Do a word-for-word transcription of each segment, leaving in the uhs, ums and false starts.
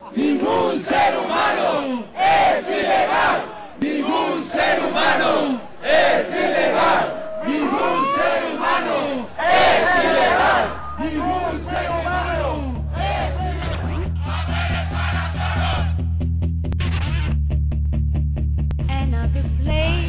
Ningún ser humano es ilegal. Ningún ser humano es ilegal. Ningún ser humano es ilegal. Ningún ser humano es ilegal. Another place.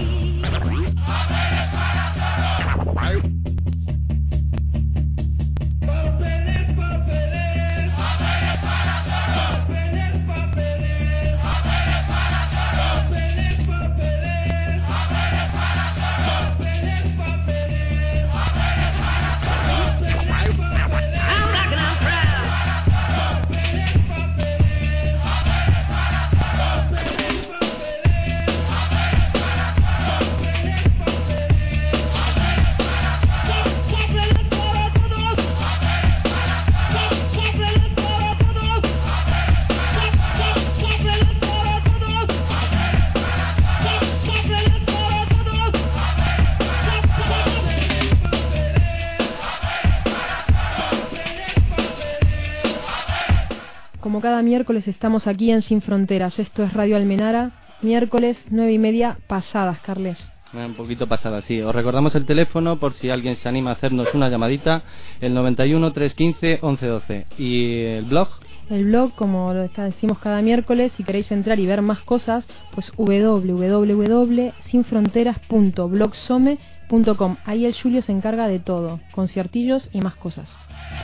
Como cada miércoles estamos aquí en Sin Fronteras. Esto es Radio Almenara, miércoles nueve y media pasadas, Carles. Un poquito pasada, sí. Os recordamos el teléfono por si alguien se anima a hacernos una llamadita, el noventa y uno, trescientos quince, once doce. ¿Y el blog? El blog, como lo decimos cada miércoles, si queréis entrar y ver más cosas, pues doble u doble u doble u punto sin fronteras punto blogsome punto com. Ahí el Julio se encarga de todo, conciertillos y más cosas.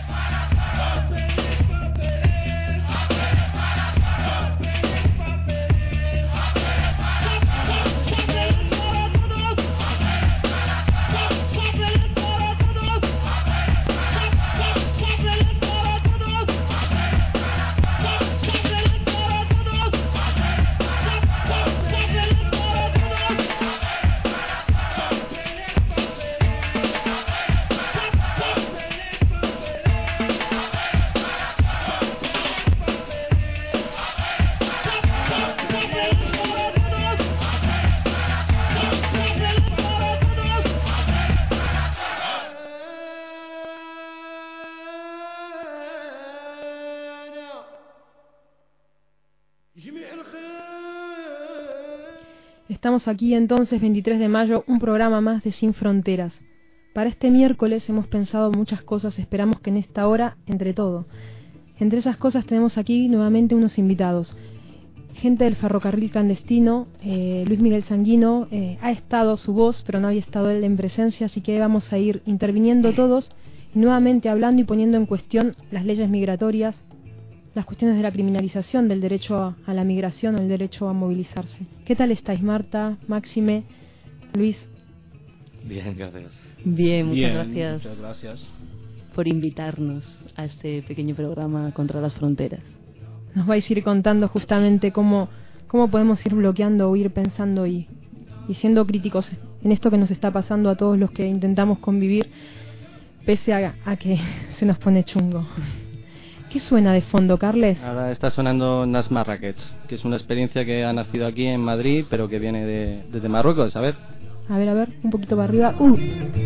Estamos aquí entonces, veintitrés de mayo, un programa más de Sin Fronteras. Para este miércoles hemos pensado muchas cosas, esperamos que en esta hora, entre todo. Entre esas cosas tenemos aquí nuevamente unos invitados. Gente del ferrocarril clandestino, eh, Luis Miguel Sanguino, eh, ha estado su voz, pero no había estado él en presencia, así que vamos a ir interviniendo todos, y nuevamente hablando y poniendo en cuestión las leyes migratorias, las cuestiones de la criminalización del derecho a, a la migración o el derecho a movilizarse. ¿Qué tal estáis, Marta, Máxime, Luis? Bien, gracias. Bien, muchas Bien, gracias. Muchas gracias por invitarnos a este pequeño programa contra las fronteras. Nos vais a ir contando justamente cómo, cómo podemos ir bloqueando o ir pensando y, y siendo críticos en esto que nos está pasando a todos los que intentamos convivir, pese a, a que se nos pone chungo. ¿Qué suena de fondo, Carles? Ahora está sonando Nas Marrakech, que es una experiencia que ha nacido aquí en Madrid, pero que viene de, desde Marruecos. A ver. A ver, a ver, un poquito para arriba. ¡Uh!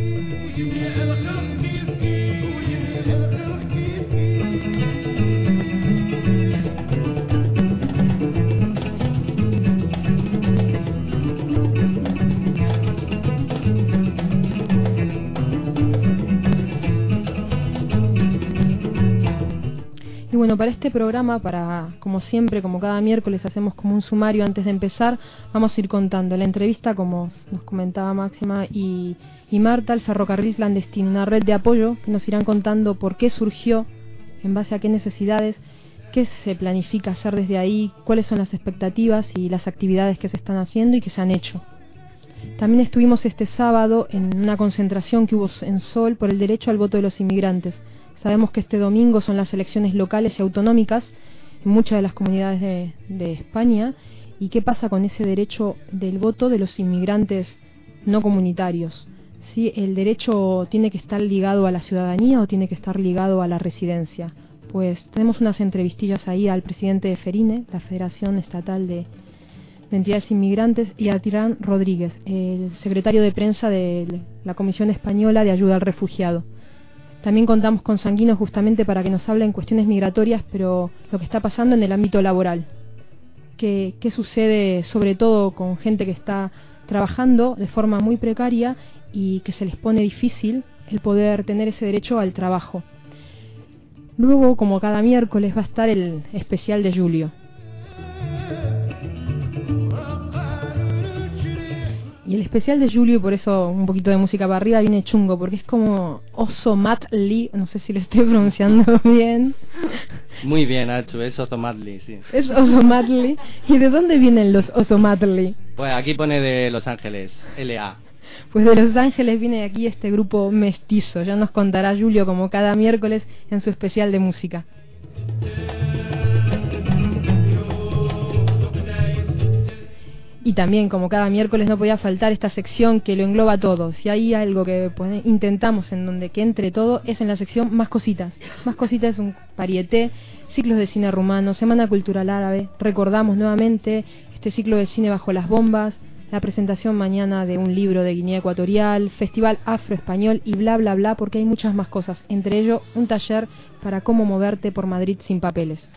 Y bueno, para este programa, para como siempre, como cada miércoles hacemos como un sumario antes de empezar, vamos a ir contando la entrevista, como nos comentaba Máxima y, y Marta, el ferrocarril clandestino, una red de apoyo que nos irán contando por qué surgió, en base a qué necesidades, qué se planifica hacer desde ahí, cuáles son las expectativas y las actividades que se están haciendo y que se han hecho. También estuvimos este sábado en una concentración que hubo en Sol por el derecho al voto de los inmigrantes. Sabemos que este domingo son las elecciones locales y autonómicas en muchas de las comunidades de, de España. ¿Y qué pasa con ese derecho del voto de los inmigrantes no comunitarios? ¿Sí? ¿El derecho tiene que estar ligado a la ciudadanía o tiene que estar ligado a la residencia? Pues tenemos unas entrevistillas ahí al presidente de FERINE, la Federación Estatal de, de Entidades Inmigrantes, y a Tirán Rodríguez, el secretario de prensa de la Comisión Española de Ayuda al Refugiado. También contamos con Sanguino justamente para que nos hablen cuestiones migratorias, pero lo que está pasando en el ámbito laboral. ¿Qué, qué sucede sobre todo con gente que está trabajando de forma muy precaria y que se les pone difícil el poder tener ese derecho al trabajo? Luego, como cada miércoles, va a estar el especial de Julio. Y el especial de Julio, por eso un poquito de música para arriba, viene chungo, porque es como Ozomatli, no sé si lo estoy pronunciando bien. Muy bien, Achu, es Ozomatli, sí. Es Ozomatli. ¿Y de dónde vienen los Ozomatli? Pues aquí pone de Los Ángeles, L A. Pues de Los Ángeles viene aquí este grupo mestizo, ya nos contará Julio como cada miércoles en su especial de música. Y también, como cada miércoles, no podía faltar esta sección que lo engloba todo. Si hay algo que pues, intentamos en donde que entre todo, es en la sección Más Cositas. Más Cositas es un varieté, ciclos de cine rumano, Semana Cultural Árabe. Recordamos nuevamente este ciclo de cine Bajo las Bombas, la presentación mañana de un libro de Guinea Ecuatorial, Festival Afro-Español y bla bla bla, porque hay muchas más cosas. Entre ello, un taller para cómo moverte por Madrid sin papeles.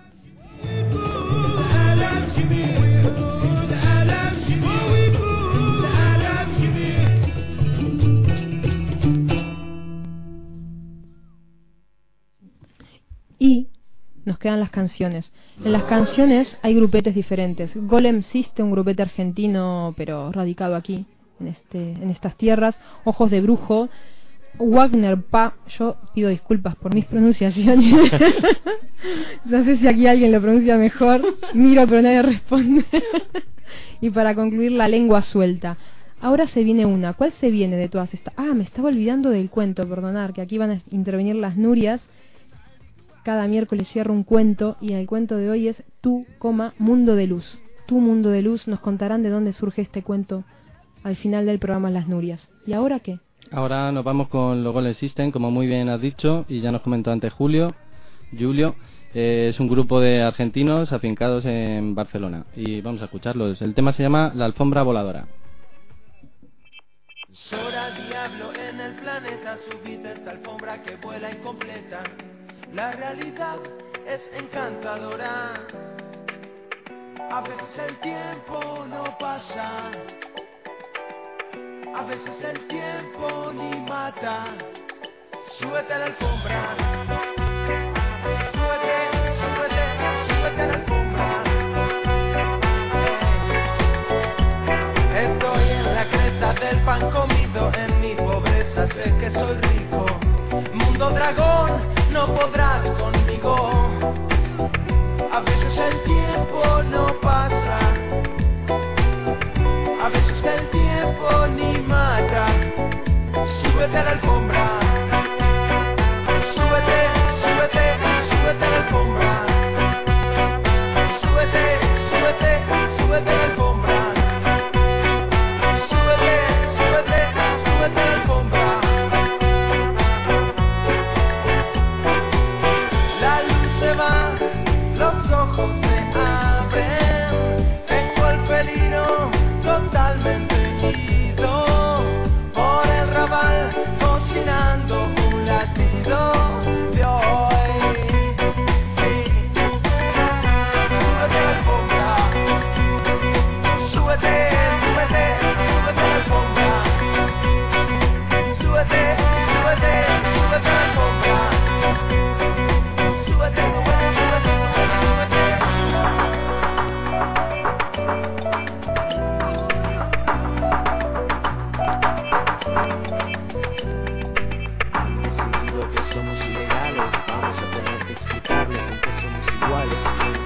Y nos quedan las canciones. En las canciones hay grupetes diferentes. Golem Siste, un grupete argentino, pero radicado aquí, en este, en estas tierras. Ojos de Brujo. Wagner Pa, yo pido disculpas por mis pronunciaciones. No sé si aquí alguien lo pronuncia mejor. Miro, pero nadie responde. Y para concluir, La Lengua Suelta. Ahora se viene una. ¿Cuál se viene de todas estas? Ah, me estaba olvidando del cuento, perdonar, que aquí van a intervenir las Nurias. Cada miércoles cierro un cuento y el cuento de hoy es Tu, coma, Mundo de Luz. Tu Mundo de Luz. Nos contarán de dónde surge este cuento al final del programa Las Nurias. ¿Y ahora qué? Ahora nos vamos con los Golem System, como muy bien has dicho, y ya nos comentó antes Julio. Julio eh, es un grupo de argentinos afincados en Barcelona y vamos a escucharlos. El tema se llama La Alfombra Voladora. Sora diablo en el planeta, subite esta alfombra que vuela incompleta. La realidad es encantadora. A veces el tiempo no pasa. A veces el tiempo ni mata. Súbete a la alfombra. Súbete, súbete, súbete a la alfombra. Estoy en la cresta del pan comido. En mi pobreza sé que soy rico. Mundo dragón, no podrás conmigo. A veces el tiempo no pasa. A veces el tiempo ni mata. Súbete a la alfombra. Súbete, súbete, súbete a la alfombra. Súbete, súbete, súbete a la alfombra. Súbete, súbete, súbete a la alfombra. La luz se va, los ojos se abren. Tengo el felino totalmente ido por el rabal, cocinando un latido de hoy. Sí. Súbete a la alfombra. Súbete, súbete, súbete a la alfombra. Súbete, súbete, súbete a la alfombra. Súbete, súbete, súbete, súbete, Han decidido que somos ilegales. Vamos a tener que explicarles en qué somos iguales.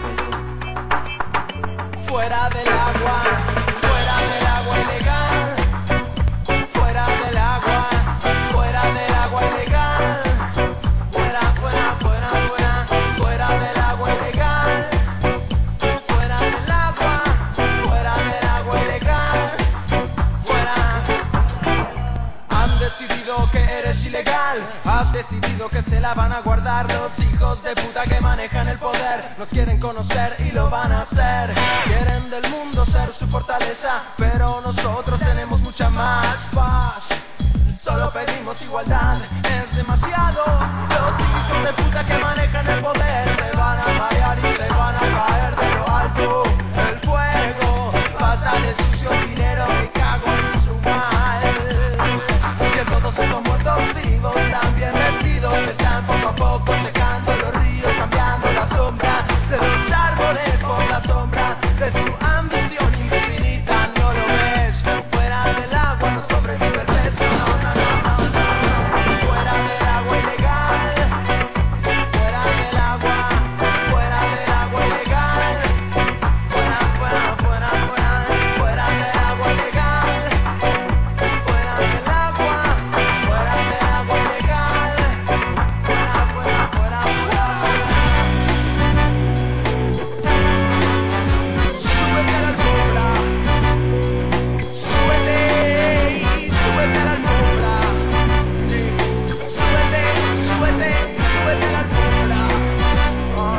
Fuera del agua, fuera del agua ilegal. Fuera del agua, fuera del agua ilegal. Fuera, fuera, fuera, fuera, fuera del agua ilegal. Fuera del agua, fuera del agua ilegal. Fuera. Han decidido que eres ilegal. Has decidido que se la van a guardar los hijos de puta que manejan el poder. Nos quieren conocer y lo van a hacer. Quieren del mundo ser su fortaleza, pero nosotros tenemos mucha más paz. Solo pedimos igualdad, es demasiado. Los hijos de puta que manejan el poder se van a marear y se van a caer de lo alto. El fuego, falta de sucio dinero, me cago en su mal. Que todos esos muertos vivos, también vestidos, están poco a poco secando los ríos, cambiando la sombra de los árboles por la sombra de su ambición infinita. No lo ves, fuera del agua no sobrevive el pez. No, no, no, no, no. Fuera del agua ilegal, fuera del agua, fuera del agua ilegal, fuera, fuera, fuera, fuera, fuera del agua ilegal, fuera del agua, fuera del agua ilegal, fuera, fuera, fuera, fuera. Súbete a la alfombra, súbete y súbete a la alfombra, sí, súbete, súbete, súbete a la alfombra. Ah.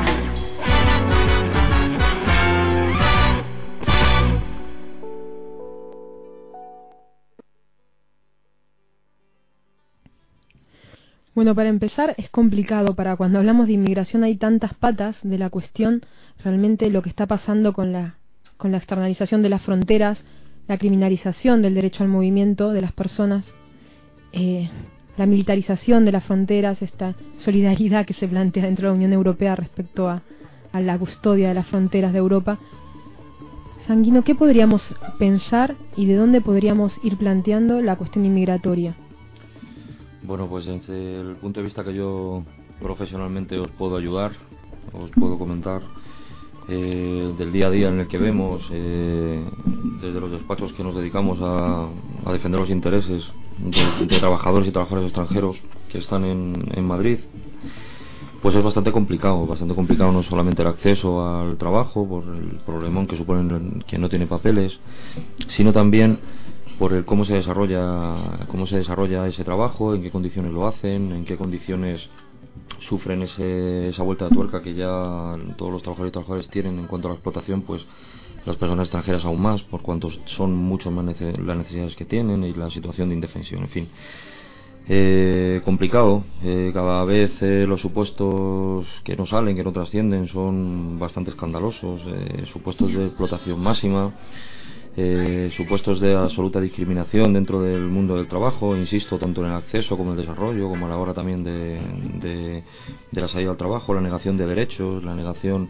Bueno, para empezar, es complicado. Para cuando hablamos de inmigración hay tantas patas de la cuestión. Realmente lo que está pasando con la, con la externalización de las fronteras, la criminalización del derecho al movimiento de las personas, eh, la militarización de las fronteras, esta solidaridad que se plantea dentro de la Unión Europea respecto a, a la custodia de las fronteras de Europa. Sanguino, ¿qué podríamos pensar y de dónde podríamos ir planteando la cuestión inmigratoria? Bueno, pues desde el punto de vista que yo profesionalmente os puedo ayudar, os puedo comentar eh, del día a día en el que vemos, eh, desde los despachos que nos dedicamos a, a defender los intereses de, de trabajadores y trabajadores extranjeros que están en, en Madrid, pues es bastante complicado, bastante complicado no solamente el acceso al trabajo por el problemón que suponen quien no tiene papeles, sino también por el cómo se desarrolla cómo se desarrolla ese trabajo, en qué condiciones lo hacen, en qué condiciones sufren ese, esa vuelta de tuerca que ya todos los trabajadores y trabajadoras tienen en cuanto a la explotación, pues las personas extranjeras aún más, por cuanto son mucho más nece- las necesidades que tienen y la situación de indefensión, en fin. Eh, complicado, eh, cada vez eh, los supuestos que no salen, que no trascienden, son bastante escandalosos, eh, supuestos de explotación máxima, Eh, supuestos de absoluta discriminación dentro del mundo del trabajo, insisto, tanto en el acceso como en el desarrollo, como a la hora también de, de, de la salida al trabajo, la negación de derechos, la negación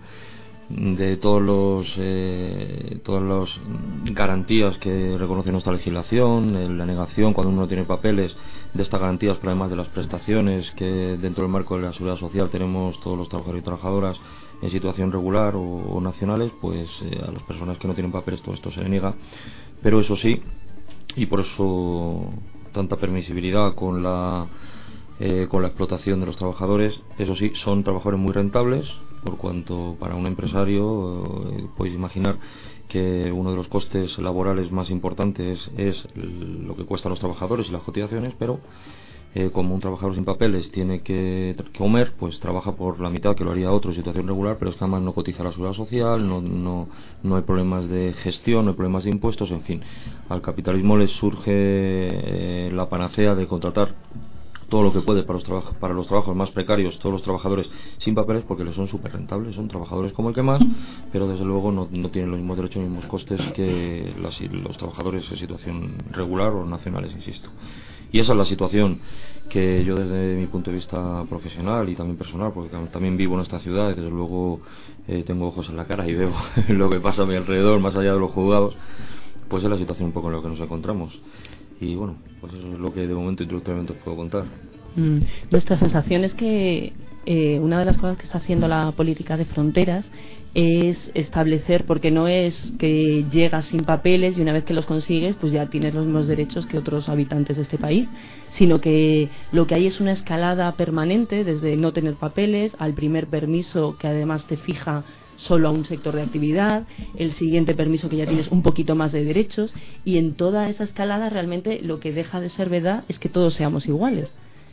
de todos los eh, todas las garantías que reconoce nuestra legislación, eh, la negación cuando uno no tiene papeles de estas garantías, pero además de las prestaciones que dentro del marco de la seguridad social tenemos todos los trabajadores y trabajadoras en situación regular o, o nacionales, pues eh, a las personas que no tienen papeles todo esto se le niega. Pero eso sí, y por eso tanta permisibilidad con la eh, con la explotación de los trabajadores, eso sí, son trabajadores muy rentables, por cuanto para un empresario eh, podéis imaginar que uno de los costes laborales más importantes es lo que cuestan los trabajadores y las cotizaciones, pero Eh, como un trabajador sin papeles tiene que comer, pues trabaja por la mitad que lo haría otro en situación regular, pero es que además no cotiza la seguridad social, no, no, no hay problemas de gestión, no hay problemas de impuestos, en fin. Al capitalismo le surge eh, la panacea de contratar todo lo que puede para los, traba- para los trabajos más precarios, todos los trabajadores sin papeles, porque les son súper rentables, son trabajadores como el que más, pero desde luego no, no tienen los mismos derechos ni los mismos costes que las, los trabajadores en situación regular o nacionales, insisto. Y esa es la situación que yo desde mi punto de vista profesional y también personal, porque también vivo en esta ciudad y desde luego eh, tengo ojos en la cara y veo lo que pasa a mi alrededor, más allá de los juzgados, pues es la situación un poco en la que nos encontramos. Y bueno, pues eso es lo que de momento introductoriamente os puedo contar. Mm. Nuestra sensación es que eh, una de las cosas que está haciendo la política de fronteras es establecer, porque no es que llegas sin papeles y una vez que los consigues pues ya tienes los mismos derechos que otros habitantes de este país, sino que lo que hay es una escalada permanente desde no tener papeles al primer permiso que además te fija solo a un sector de actividad, el siguiente permiso que ya tienes un poquito más de derechos, y en toda esa escalada realmente lo que deja de ser verdad es que todos seamos iguales.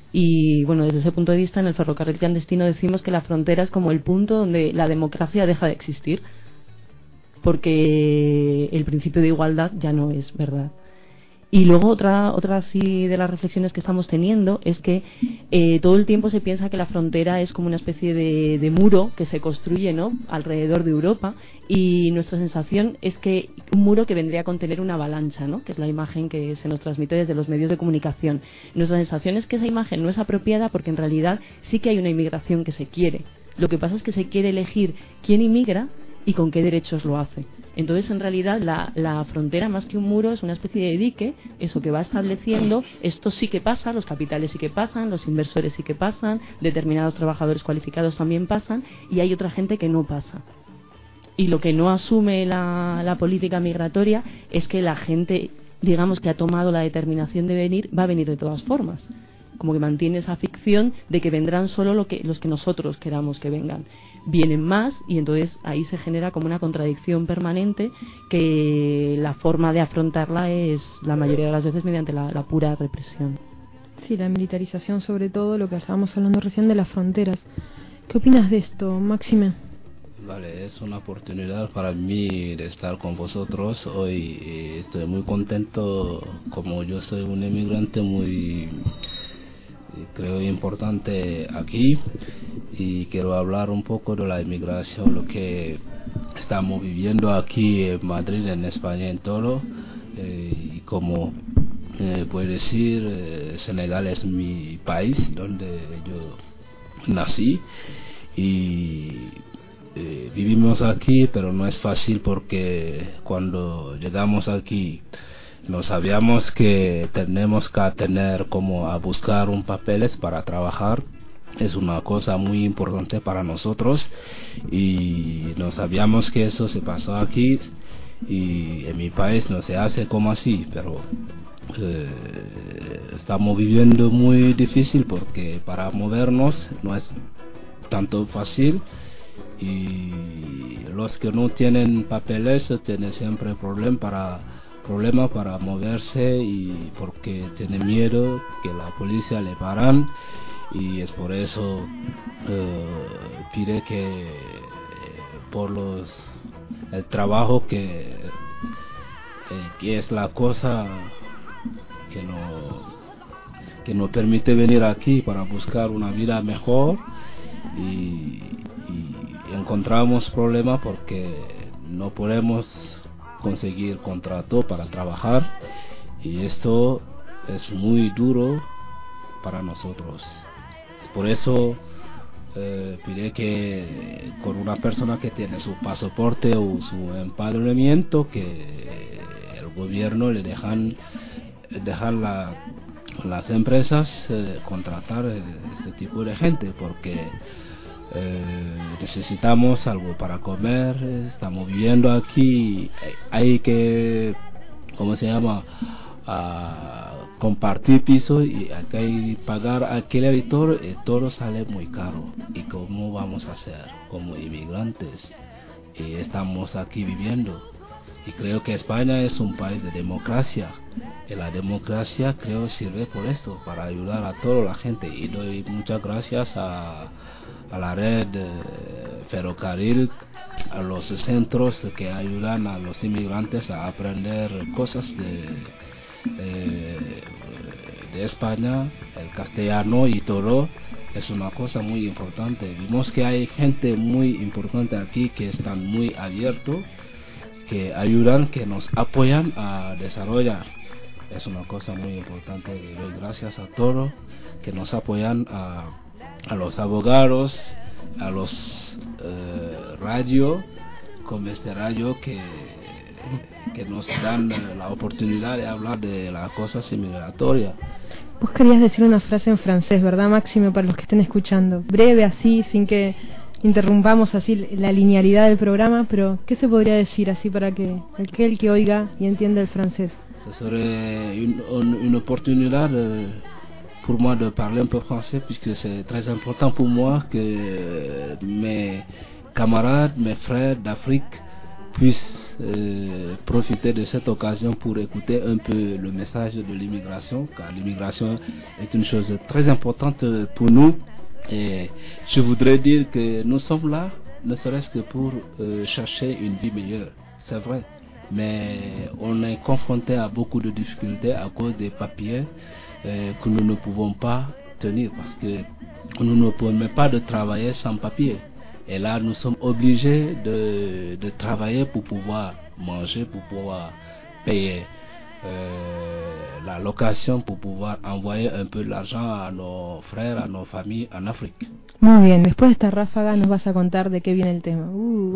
Y bueno, desde ese punto de vista en el ferrocarril clandestino decimos que la frontera es como el punto donde la democracia deja de existir, porque el principio de igualdad ya no es verdad. Y luego otra otra así de las reflexiones que estamos teniendo es que eh, todo el tiempo se piensa que la frontera es como una especie de, de muro que se construye, ¿no?, alrededor de Europa, y nuestra sensación es que un muro que vendría a contener una avalancha, ¿no?, que es la imagen que se nos transmite desde los medios de comunicación. Nuestra sensación es que esa imagen no es apropiada porque en realidad sí que hay una inmigración que se quiere. Lo que pasa es que se quiere elegir quién inmigra y con qué derechos lo hace. Entonces, en realidad, la, la frontera, más que un muro, es una especie de dique, eso que va estableciendo, esto sí que pasa, los capitales sí que pasan, los inversores sí que pasan, determinados trabajadores cualificados también pasan, y hay otra gente que no pasa. Y lo que no asume la, la política migratoria es que la gente, digamos, que ha tomado la determinación de venir, va a venir de todas formas. Como que mantiene esa ficción de que vendrán solo lo que, los que nosotros queramos que vengan. Vienen más, y entonces ahí se genera como una contradicción permanente, que la forma de afrontarla es la mayoría de las veces mediante la, la pura represión. Sí, la militarización, sobre todo, lo que estábamos hablando recién de las fronteras. ¿Qué opinas de esto, Máxime? Vale, es una oportunidad para mí de estar con vosotros hoy. Estoy muy contento, como yo soy un inmigrante muy, creo, importante aquí, y quiero hablar un poco de la inmigración, lo que estamos viviendo aquí en Madrid, en España, en todo. Eh, y como eh, puedo decir, eh, Senegal es mi país donde yo nací, y eh, vivimos aquí, pero no es fácil porque cuando llegamos aquí no sabíamos que tenemos que tener como a buscar un papeles para trabajar. Es una cosa muy importante para nosotros, y no sabíamos que eso se pasó aquí, y en mi país no se hace como así, pero eh, estamos viviendo muy difícil porque para movernos no es tanto fácil, y los que no tienen papeles tienen siempre problem para problema para moverse, y porque tienen miedo que la policía le paran, y es por eso eh, pide que eh, por los el trabajo que, eh, que es la cosa que no que nos permite venir aquí para buscar una vida mejor, y, y encontramos problemas porque no podemos conseguir contrato para trabajar, y esto es muy duro para nosotros. Por eso eh, pide que con una persona que tiene su pasaporte o su empadronamiento, que el gobierno le dejan dejan la, las empresas eh, contratar este tipo de gente, porque eh, necesitamos algo para comer, estamos viviendo aquí, hay que, ¿cómo se llama?, a compartir piso, y hay que pagar alquiler, y todo, y todo sale muy caro. ¿Y cómo vamos a hacer como inmigrantes? Y estamos aquí viviendo, y creo que España es un país de democracia, y la democracia, creo, sirve por esto, para ayudar a toda la gente, y doy muchas gracias a, a la red de ferrocarril, a los centros que ayudan a los inmigrantes a aprender cosas de Eh, de España, el castellano y todo. Es una cosa muy importante. Vimos que hay gente muy importante aquí que están muy abiertos, que ayudan, que nos apoyan a desarrollar. Es una cosa muy importante, y doy gracias a todos que nos apoyan, a, a los abogados, a los eh, radio, como este radio que que nos dan la oportunidad de hablar de las cosas inmigratorias. Vos querías decir una frase en francés, ¿verdad, Máxime, para los que estén escuchando? Breve, así, sin que interrumpamos así la linealidad del programa, pero ¿qué se podría decir así para que aquel que oiga y entienda el francés? Ce serait une, une, une oportunidad euh, pour moi de parler un peu français, puisque c'est très important pour moi que mes camarades, mes frères d'Afrique puissent euh, profiter de cette occasion pour écouter un peu le message de l'immigration, car l'immigration est une chose très importante pour nous. Et je voudrais dire que nous sommes là, ne serait-ce que pour euh, chercher une vie meilleure. C'est vrai, mais on est confronté à beaucoup de difficultés à cause des papiers euh, que nous ne pouvons pas tenir, parce que nous ne permet pas de travailler sans papier. Et là, nous sommes obligés de, de travailler pour pouvoir manger, pour pouvoir payer euh, la location, pour pouvoir envoyer un peu l'argent a nos frères, a nos familles en Afrique. Muy bien, después de esta ráfaga nos vas a contar de qué viene el tema. Uh.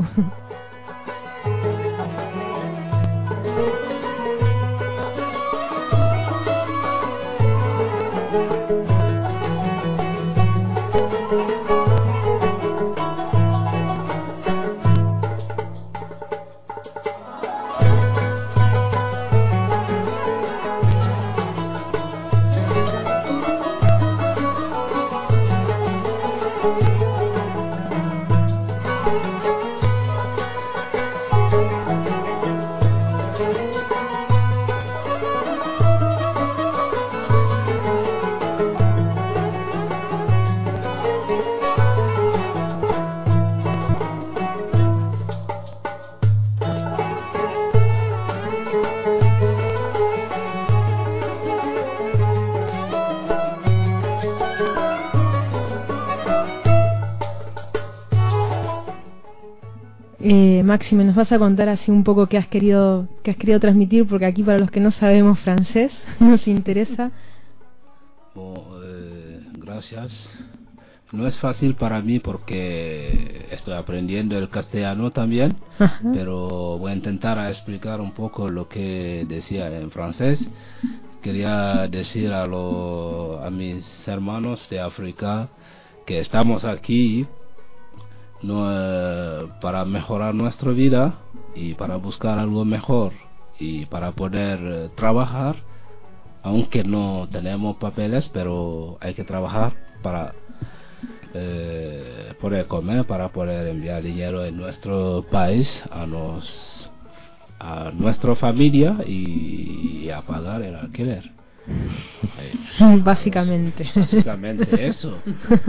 Eh, Máxime, nos vas a contar así un poco qué has querido qué has querido transmitir, porque aquí para los que no sabemos francés nos interesa. Bon, eh, gracias. No es fácil para mí porque estoy aprendiendo el castellano también, Ajá. pero voy a intentar a explicar un poco lo que decía en francés. Quería decir a, lo, a mis hermanos de África que estamos aquí no, eh, para mejorar nuestra vida y para buscar algo mejor y para poder eh, trabajar, aunque no tenemos papeles, pero hay que trabajar para eh, poder comer, para poder enviar dinero en nuestro país a, nos, a nuestra familia y, y a pagar el alquiler. Básicamente. Básicamente eso.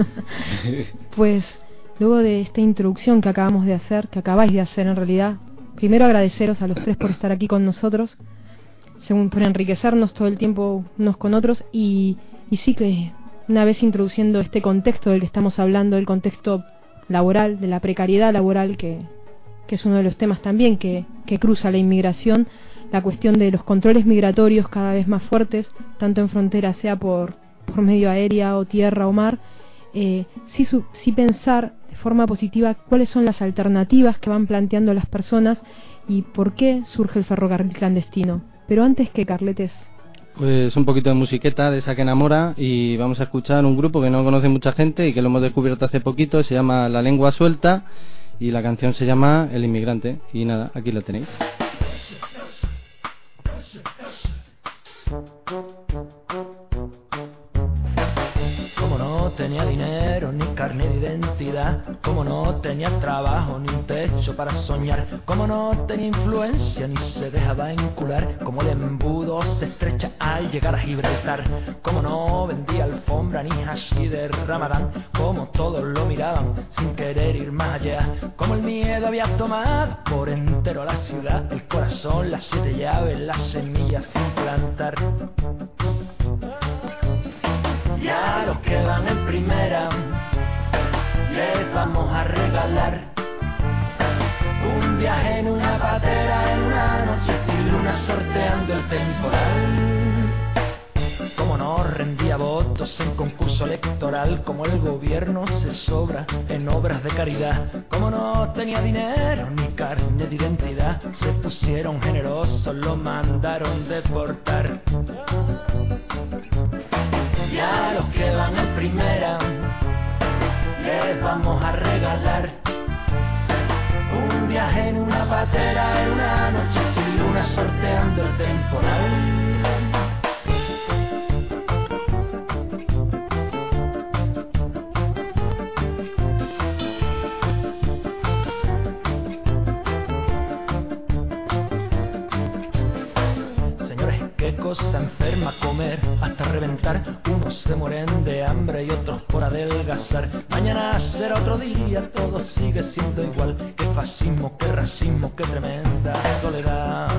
Pues luego de esta introducción que acabamos de hacer, que acabáis de hacer en realidad, primero agradeceros a los tres por estar aquí con nosotros, según por enriquecernos todo el tiempo unos con otros, y, y sí que una vez introduciendo este contexto del que estamos hablando, el contexto laboral, de la precariedad laboral, que, que es uno de los temas también que, que cruza la inmigración, la cuestión de los controles migratorios cada vez más fuertes, tanto en frontera, sea por, por medio aérea o tierra o mar, eh, sí, su, sí pensar de forma positiva cuáles son las alternativas que van planteando las personas y por qué surge el ferrocarril clandestino. Pero antes que Carletes. Pues un poquito de musiqueta de esa que enamora, y vamos a escuchar un grupo que no conoce mucha gente y que lo hemos descubierto hace poquito, se llama La Lengua Suelta y la canción se llama El Inmigrante. Y nada, aquí lo tenéis. Como no tenía dinero ni carne de identidad, como no tenía trabajo ni un techo para soñar, como no tenía influencia ni se dejaba encular, como el embudo se estrecha al llegar a Gibraltar, como no vendía alfombra ni hashi de Ramadán, como todos lo miraban sin querer ir más allá, como el miedo había tomado por entero la ciudad, el corazón, las siete llaves, las semillas sin plantar. Y a los que van en primera les vamos a regalar un viaje en una patera en una noche sin luna sorteando el temporal. Como no rendía votos en concurso electoral, como el gobierno se sobra en obras de caridad, como no tenía dinero ni carne de identidad, se pusieron generosos, lo mandaron deportar. Y a los que van en primera les vamos a regalar un viaje en una patera en una noche sin luna sorteando el temporal. Cosa enferma comer hasta reventar, unos se mueren de hambre y otros por adelgazar. Mañana será otro día, todo sigue siendo igual. Qué fascismo, qué racismo, qué tremenda soledad.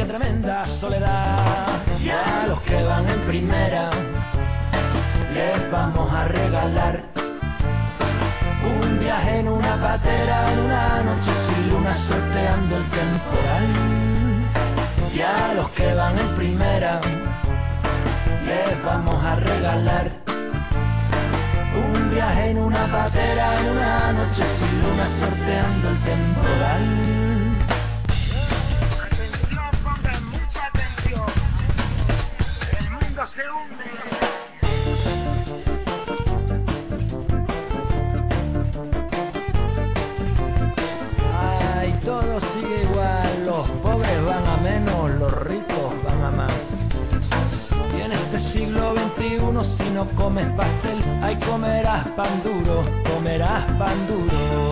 tremenda soledad. Y a los que van en primera les vamos a regalar un viaje en una patera, en una noche sin luna, sorteando el temporal. Y a los que van en primera les vamos a regalar un viaje en una patera, en una noche sin luna, sorteando el temporal. Atención, pongan mucha atención. El mundo se hunde. Ay, todo sigue igual, los pobres van a menos, los ricos van a más. Y en este siglo veintiuno, si no comes pastel, ay, comerás pan duro, comerás pan duro.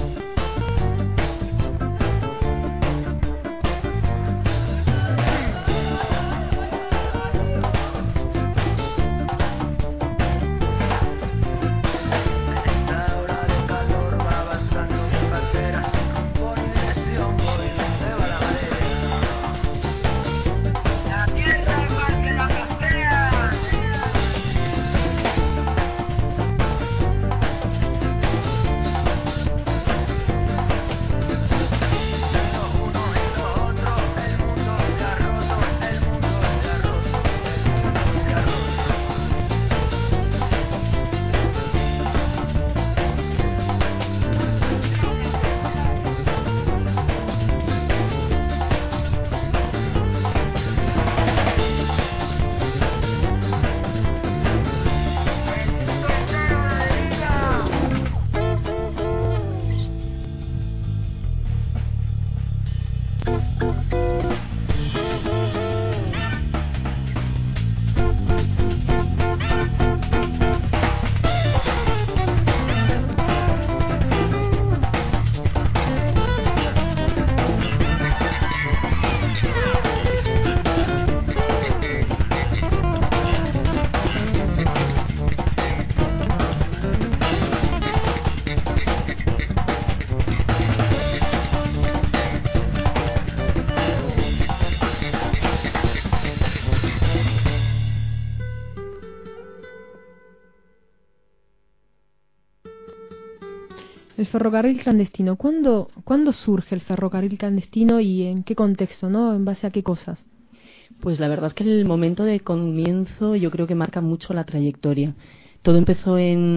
El ferrocarril clandestino. ¿Cuándo, ¿Cuándo surge el ferrocarril clandestino y en qué contexto, no? ¿En base a qué cosas? Pues la verdad es que el momento de comienzo yo creo que marca mucho la trayectoria. Todo empezó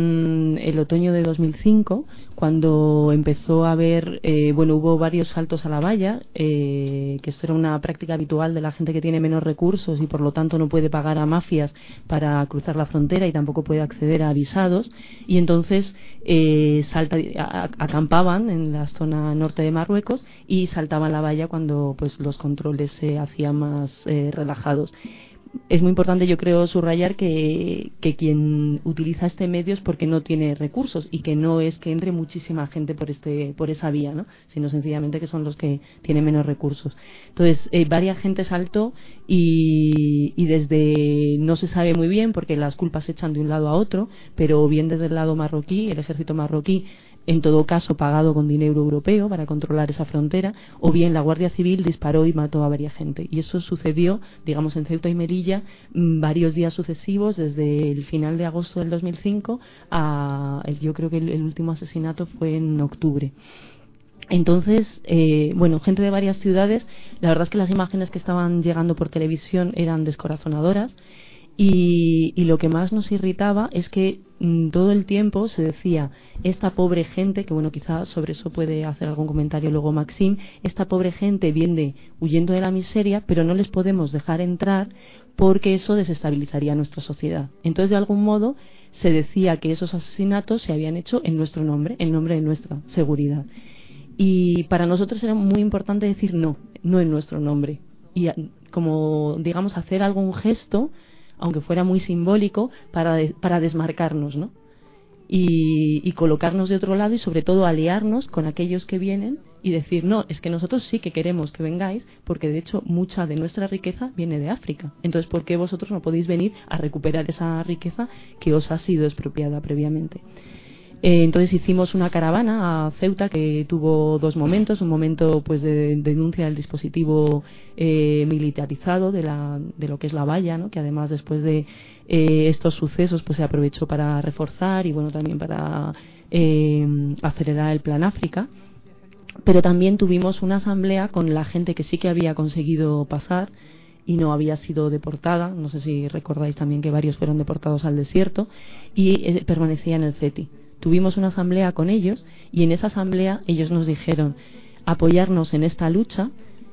en el otoño de dos mil cinco, cuando empezó a haber, eh, bueno, hubo varios saltos a la valla, eh, que esto era una práctica habitual de la gente que tiene menos recursos y por lo tanto no puede pagar a mafias para cruzar la frontera y tampoco puede acceder a visados, y entonces eh, salta, a, acampaban en la zona norte de Marruecos y saltaban la valla cuando pues los controles se hacían más eh, relajados. Es muy importante, yo creo, subrayar que, que quien utiliza este medio es porque no tiene recursos y que no es que entre muchísima gente por este por esa vía, ¿no? Sino sencillamente que son los que tienen menos recursos. Entonces, eh, varias gente saltó y, y desde, no se sabe muy bien porque las culpas se echan de un lado a otro, pero bien desde el lado marroquí, el ejército marroquí, en todo caso pagado con dinero europeo para controlar esa frontera, o bien la Guardia Civil disparó y mató a varias gente. Y eso sucedió, digamos, en Ceuta y Melilla varios días sucesivos, desde el final de agosto del dos mil cinco a, yo creo que el, el último asesinato fue en octubre. Entonces, eh, bueno, gente de varias ciudades, la verdad es que las imágenes que estaban llegando por televisión eran descorazonadoras. Y, y lo que más nos irritaba es que mm, todo el tiempo se decía, esta pobre gente, que bueno, quizá sobre eso puede hacer algún comentario luego Maxim, esta pobre gente viene huyendo de la miseria, pero no les podemos dejar entrar porque eso desestabilizaría nuestra sociedad. Entonces, de algún modo, se decía que esos asesinatos se habían hecho en nuestro nombre, en nombre de nuestra seguridad. Y para nosotros era muy importante decir no, no en nuestro nombre. Y como, digamos, hacer algún gesto, aunque fuera muy simbólico, para, de, para desmarcarnos, ¿no? Y, y colocarnos de otro lado y sobre todo aliarnos con aquellos que vienen y decir, no, es que nosotros sí que queremos que vengáis, porque de hecho mucha de nuestra riqueza viene de África. Entonces, ¿por qué vosotros no podéis venir a recuperar esa riqueza que os ha sido expropiada previamente? Eh, entonces hicimos una caravana a Ceuta que tuvo dos momentos, un momento pues de, de denuncia del dispositivo eh, militarizado de, la, de lo que es la valla, ¿no? Que además después de eh, estos sucesos pues se aprovechó para reforzar y bueno también para eh, acelerar el Plan África. Pero también tuvimos una asamblea con la gente que sí que había conseguido pasar y no había sido deportada. No sé si recordáis también que varios fueron deportados al desierto y eh, permanecía en el CETI. Tuvimos una asamblea con ellos y en esa asamblea ellos nos dijeron apoyarnos en esta lucha,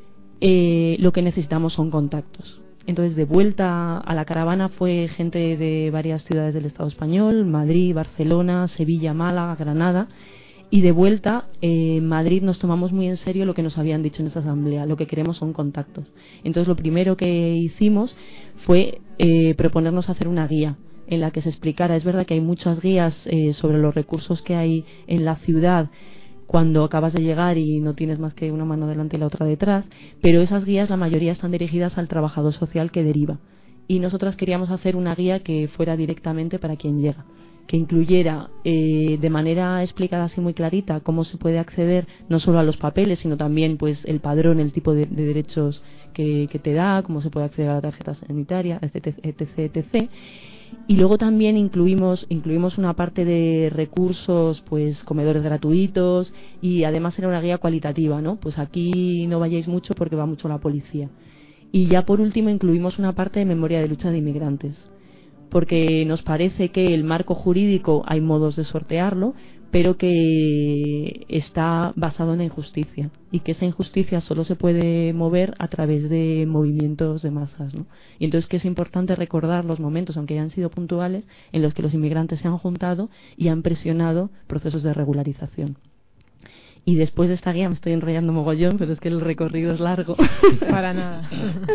eh, lo que necesitamos son contactos. Entonces de vuelta a la caravana fue gente de varias ciudades del Estado español, Madrid, Barcelona, Sevilla, Málaga, Granada, y de vuelta eh, en Madrid nos tomamos muy en serio lo que nos habían dicho en esta asamblea, lo que queremos son contactos. Entonces lo primero que hicimos fue eh, proponernos hacer una guía en la que se explicara. Es verdad que hay muchas guías eh, sobre los recursos que hay en la ciudad cuando acabas de llegar y no tienes más que una mano delante y la otra detrás, pero esas guías la mayoría están dirigidas al trabajador social que deriva. Y nosotras queríamos hacer una guía que fuera directamente para quien llega, que incluyera eh, de manera explicada así muy clarita cómo se puede acceder no solo a los papeles, sino también pues el padrón, el tipo de, de derechos que, que te da, cómo se puede acceder a la tarjeta sanitaria, etc, etc, etcétera. Y luego también incluimos incluimos una parte de recursos, pues comedores gratuitos, y además era una guía cualitativa, ¿no? Pues aquí no vayáis mucho porque va mucho la policía. Y ya por último incluimos una parte de memoria de lucha de inmigrantes, porque nos parece que el marco jurídico hay modos de sortearlo, pero que está basado en la injusticia y que esa injusticia solo se puede mover a través de movimientos de masas, ¿no? Y entonces que es importante recordar los momentos, aunque hayan sido puntuales, en los que los inmigrantes se han juntado y han presionado procesos de regularización. Y después de esta guía me estoy enrollando mogollón, pero es que el recorrido es largo. Para nada.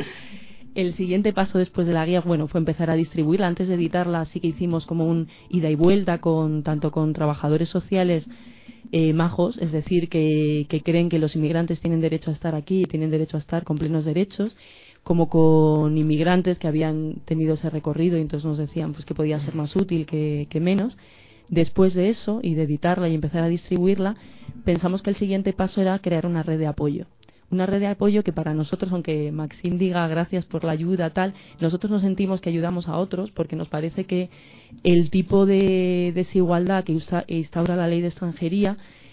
El siguiente paso después de la guía, bueno, fue empezar a distribuirla. Antes de editarla sí que hicimos como un ida y vuelta con tanto con trabajadores sociales eh, majos, es decir, que, que creen que los inmigrantes tienen derecho a estar aquí y tienen derecho a estar con plenos derechos, como con inmigrantes que habían tenido ese recorrido y entonces nos decían pues que podía ser más útil que, que menos. Después de eso y de editarla y empezar a distribuirla, pensamos que el siguiente paso era crear una red de apoyo. Una red de apoyo que para nosotros, aunque Maxim diga gracias por la ayuda, tal, nosotros nos sentimos que ayudamos a otros porque nos parece que el tipo de desigualdad que instaura la ley de extranjería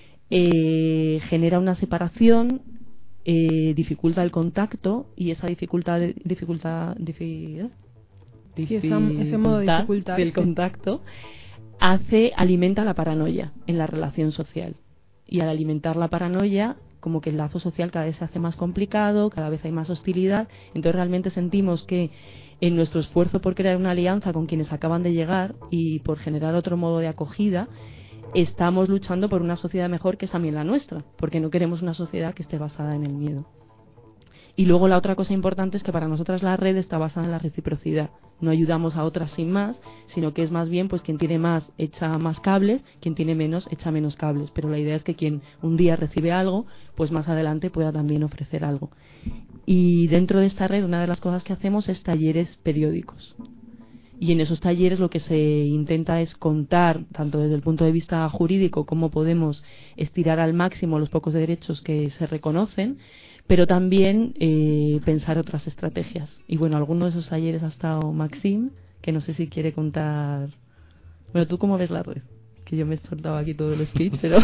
eh, genera una separación, eh, dificulta el contacto y esa dificultad, dificultad, difi, ¿eh? Sí, esa, ese modo de dificultad del sí. contacto hace, alimenta la paranoia en la relación social. Y al alimentar la paranoia, como que el lazo social cada vez se hace más complicado, cada vez hay más hostilidad. Entonces realmente sentimos que en nuestro esfuerzo por crear una alianza con quienes acaban de llegar y por generar otro modo de acogida, estamos luchando por una sociedad mejor que es también la nuestra, porque no queremos una sociedad que esté basada en el miedo. Y luego la otra cosa importante es que para nosotras la red está basada en la reciprocidad. No ayudamos a otras sin más, sino que es más bien pues quien tiene más echa más cables, quien tiene menos echa menos cables. Pero la idea es que quien un día recibe algo, pues más adelante pueda también ofrecer algo. Y dentro de esta red una de las cosas que hacemos es talleres periódicos. Y en esos talleres lo que se intenta es contar, tanto desde el punto de vista jurídico, cómo podemos estirar al máximo los pocos derechos que se reconocen, pero también eh, pensar otras estrategias. Y bueno, alguno de esos talleres ha estado Maxim, que no sé si quiere contar. Bueno, ¿tú cómo ves la red? Que yo me he soltado aquí todo el speech, pero...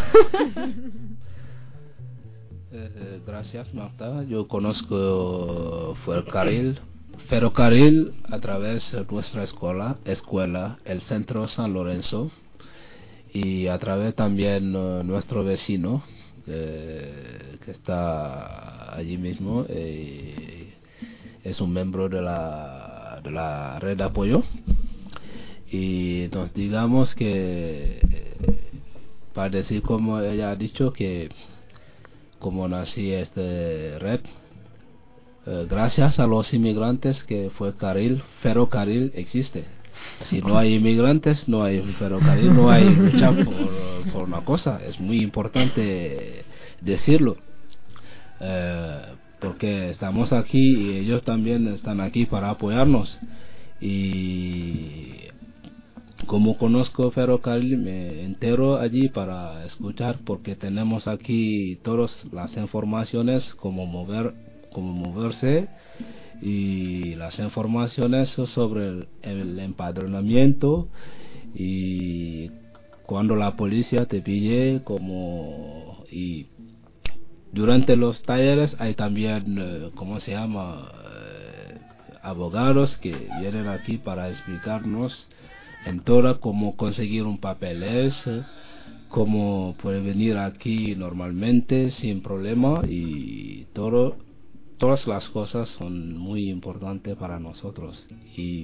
eh, gracias, Marta. Yo conozco Ferrocarril, Ferrocarril a través de nuestra escuela, escuela, el Centro San Lorenzo, y a través también uh, nuestro vecino, Eh, que está allí mismo, eh, es un miembro de la, de la red de apoyo, y nos digamos que eh, para decir como ella ha dicho que como nací esta red eh, gracias a los inmigrantes que fue carril, ferrocarril existe. Si no hay inmigrantes, no hay ferrocarril, no hay lucha por, por una cosa. Es muy importante decirlo, eh, porque estamos aquí y ellos también están aquí para apoyarnos. Y como conozco ferrocarril, me entero allí para escuchar, porque tenemos aquí todas las informaciones, cómo mover, cómo moverse, y las informaciones sobre el, el empadronamiento, y cuando la policía te pille, como, y durante los talleres hay también, eh, ¿cómo se llama? Eh, abogados que vienen aquí para explicarnos en toda cómo conseguir un papeles, eh, cómo puede venir aquí normalmente sin problema, y todo, todas las cosas son muy importantes para nosotros. Y,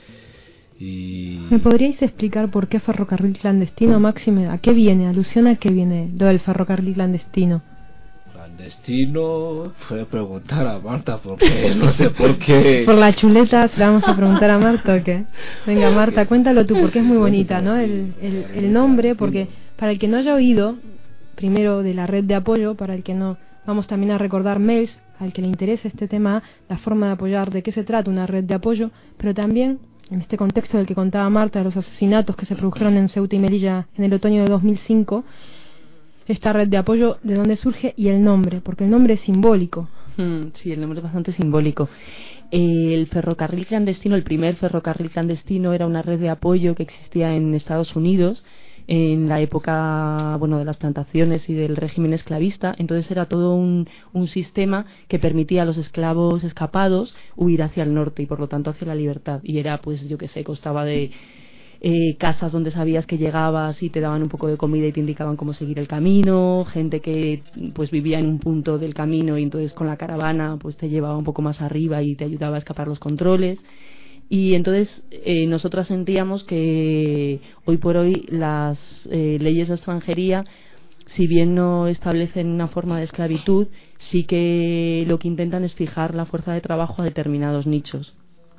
y ¿Me podríais explicar por qué ferrocarril clandestino, Máxime? ¿A qué viene? ¿Alusión a qué viene lo del ferrocarril clandestino? Clandestino, puede preguntar a Marta, porque no sé por qué. Por la chuleta, ¿se la vamos a preguntar a Marta o qué? Venga, Marta, cuéntalo tú, porque es muy bonita, ¿no? El, el, el nombre, porque para el que no haya oído, primero de la red de apoyo, para el que no, vamos también a recordar mails, al que le interese este tema, la forma de apoyar, de qué se trata una red de apoyo, pero también en este contexto del que contaba Marta, de los asesinatos que se produjeron en Ceuta y Melilla en el otoño de dos mil cinco, esta red de apoyo, de dónde surge y el nombre, porque el nombre es simbólico. Mm, sí, el nombre es bastante simbólico. Eh, el ferrocarril clandestino, el primer ferrocarril clandestino, era una red de apoyo que existía en Estados Unidos en la época, bueno, de las plantaciones y del régimen esclavista. Entonces era todo un, un sistema que permitía a los esclavos escapados huir hacia el norte y por lo tanto hacia la libertad. Y era, pues yo qué sé, constaba de Eh, casas donde sabías que llegabas y te daban un poco de comida y te indicaban cómo seguir el camino, gente que pues vivía en un punto del camino y entonces con la caravana pues te llevaba un poco más arriba y te ayudaba a escapar los controles. Y entonces eh, nosotras sentíamos que hoy por hoy las eh, leyes de extranjería, si bien no establecen una forma de esclavitud, sí que lo que intentan es fijar la fuerza de trabajo a determinados nichos.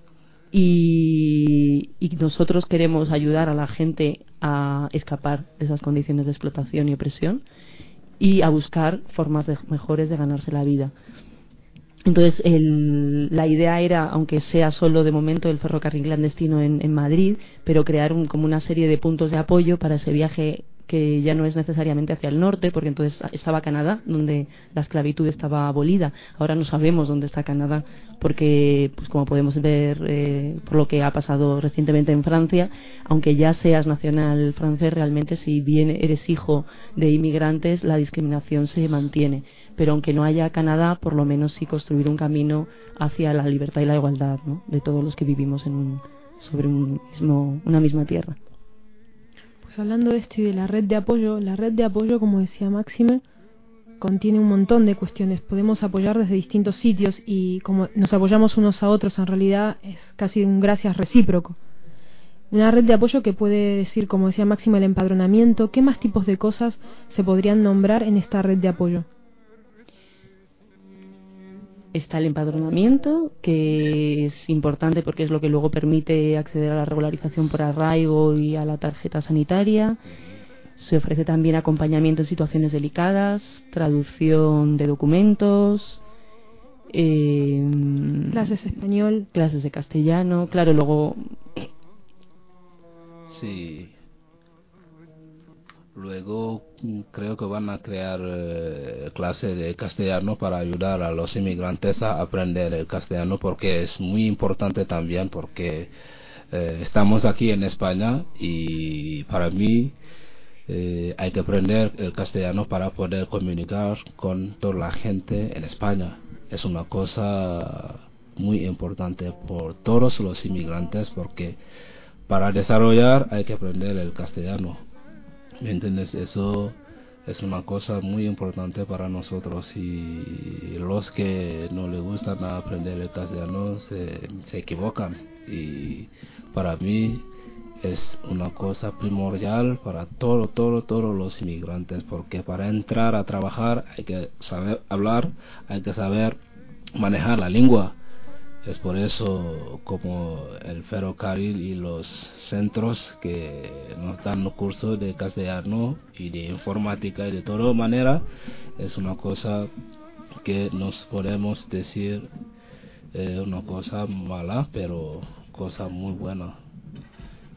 Y, y nosotros queremos ayudar a la gente a escapar de esas condiciones de explotación y opresión y a buscar formas de, mejores de ganarse la vida. Entonces el, la idea era, aunque sea solo de momento el ferrocarril clandestino en, en Madrid, pero crear un, como una serie de puntos de apoyo para ese viaje que ya no es necesariamente hacia el norte, porque entonces estaba Canadá, donde la esclavitud estaba abolida. Ahora no sabemos dónde está Canadá, porque, pues como podemos ver eh, por lo que ha pasado recientemente en Francia, aunque ya seas nacional francés, realmente si bien eres hijo de inmigrantes, la discriminación se mantiene. Pero aunque no haya Canadá, por lo menos sí construir un camino hacia la libertad y la igualdad, ¿no?, de todos los que vivimos en un, sobre un mismo, una misma tierra. Hablando de esto y de la red de apoyo, la red de apoyo, como decía Máxime, contiene un montón de cuestiones. Podemos apoyar desde distintos sitios y como nos apoyamos unos a otros, en realidad es casi un gracias recíproco. Una red de apoyo que puede decir, como decía Máxime, el empadronamiento. ¿Qué más tipos de cosas se podrían nombrar en esta red de apoyo? Está el empadronamiento, que es importante porque es lo que luego permite acceder a la regularización por arraigo y a la tarjeta sanitaria. Se ofrece también acompañamiento en situaciones delicadas, traducción de documentos, eh, clases de español, clases de castellano. Claro, luego sí. Luego creo que van a crear eh, clases de castellano para ayudar a los inmigrantes a aprender el castellano, porque es muy importante también, porque eh, estamos aquí en España y para mí eh, hay que aprender el castellano para poder comunicar con toda la gente en España. Es una cosa muy importante por todos los inmigrantes, porque para desarrollar hay que aprender el castellano. ¿Me entiendes? Eso es una cosa muy importante para nosotros, y los que no les gustan aprender el castellano se, se equivocan, y para mí es una cosa primordial para todo, todo, todos los inmigrantes, porque para entrar a trabajar hay que saber hablar, hay que saber manejar la lengua. Es por eso como el ferrocarril y los centros que nos dan cursos de castellano y de informática y de toda manera, es una cosa que nos podemos decir eh, una cosa mala, pero cosa muy buena.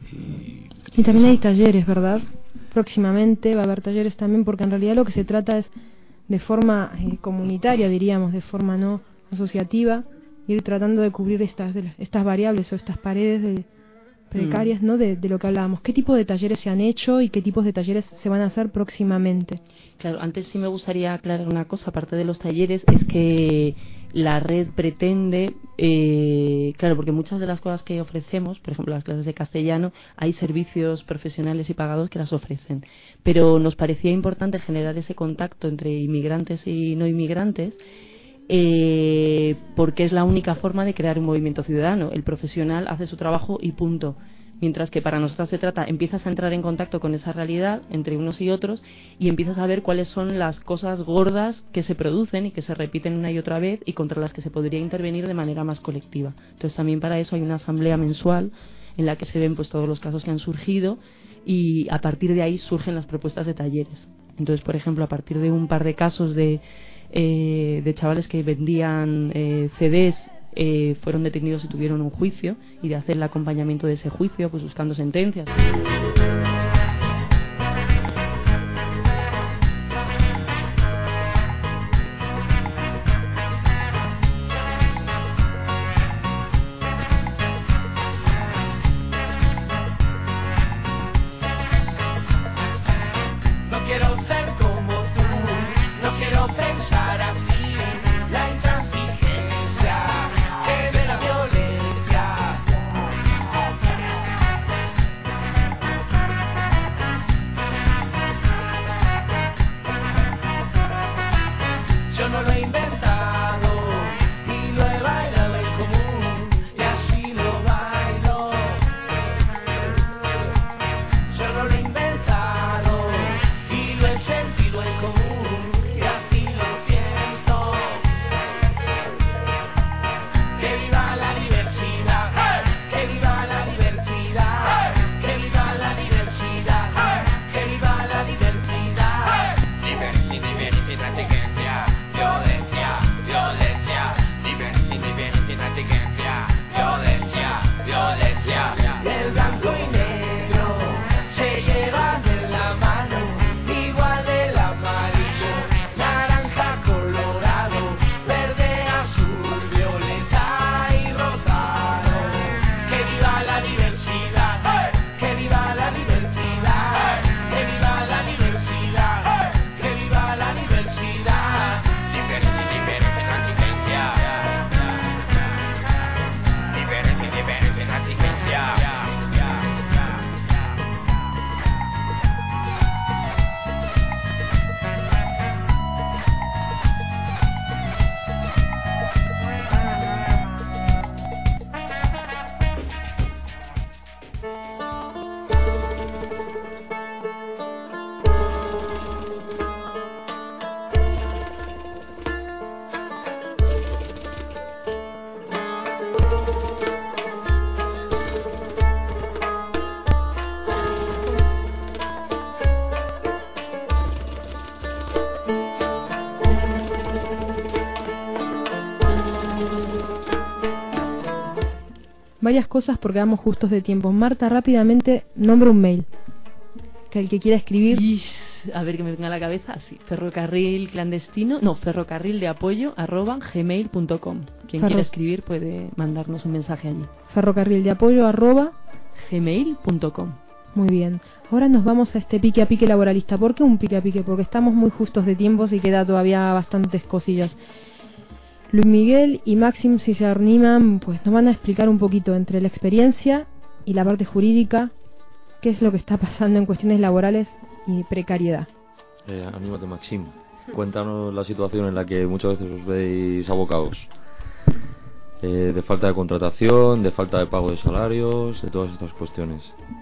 Y, y también hay talleres, ¿verdad? Próximamente va a haber talleres también, porque en realidad lo que se trata es de forma eh, comunitaria, diríamos, de forma no asociativa, ir tratando de cubrir estas de las- estas variables o estas paredes de, precarias, ¿no? De, de lo que hablábamos. ¿Qué tipo de talleres se han hecho y qué tipos de talleres se van a hacer próximamente? Claro, antes sí me gustaría aclarar una cosa, aparte de los talleres, es que la red pretende, eh, claro, porque muchas de las cosas que ofrecemos, por ejemplo las clases de castellano, hay servicios profesionales y pagados que las ofrecen, pero nos parecía importante generar ese contacto entre inmigrantes y no inmigrantes, eh, porque es la única forma de crear un movimiento ciudadano. El profesional hace su trabajo y punto. Mientras que para nosotros se trata, empiezas a entrar en contacto con esa realidad entre unos y otros y empiezas a ver cuáles son las cosas gordas que se producen y que se repiten una y otra vez y contra las que se podría intervenir de manera más colectiva. Entonces también para eso hay una asamblea mensual en la que se ven pues todos los casos que han surgido y a partir de ahí surgen las propuestas de talleres. Entonces, por ejemplo, a partir de un par de casos de, eh, de chavales que vendían eh, C Ds, Eh, fueron detenidos y tuvieron un juicio, y de hacer el acompañamiento de ese juicio, pues buscando sentencias. No quiero ser como tú, no quiero pensar así. La intransigencia es de la violencia. Yo no lo he inventado y lo he bailado en común y así lo bailo. Yo no lo he inventado y lo he sentido en común y así lo siento. Que viva la diversidad, que viva la diversidad, que viva la diversidad, que viva la diversidad. Diversi, diversi, intransigencia, violencia, violencia, diversi, diversi, intransigencia, violencia, violencia. El blanco y negro se llevan de la mano, igual el amarillo, naranja, colorado, verde, azul, violeta y rosado. Que viva la diversidad, que viva la diversidad, que viva la diversidad, que viva la diversidad. Diferencia, diferencia, intransigencia. Diferencia, diferencia, intransigencia. Varias cosas porque vamos justos de tiempo. Marta, rápidamente, nombra un mail. Que el que quiera escribir... Y, a ver que me venga a la cabeza, sí, ferrocarril clandestino, no, ferrocarril de apoyo arroba gmail punto com. Quien Ferro- quiera escribir puede mandarnos un mensaje allí. Ferrocarril de apoyo arroba... gmail punto com. Muy bien. Ahora nos vamos a este pique a pique laboralista. ¿Por qué un pique a pique? Porque estamos muy justos de tiempos y queda todavía bastantes cosillas. Luis Miguel y Máxim, si se animan, pues nos van a explicar un poquito entre la experiencia y la parte jurídica qué es lo que está pasando en cuestiones laborales y precariedad. Eh, anímate, Maxim. Cuéntanos la situación en la que muchas veces os veis abocados. Eh, de falta de contratación, de falta de pago de salarios, de todas estas cuestiones.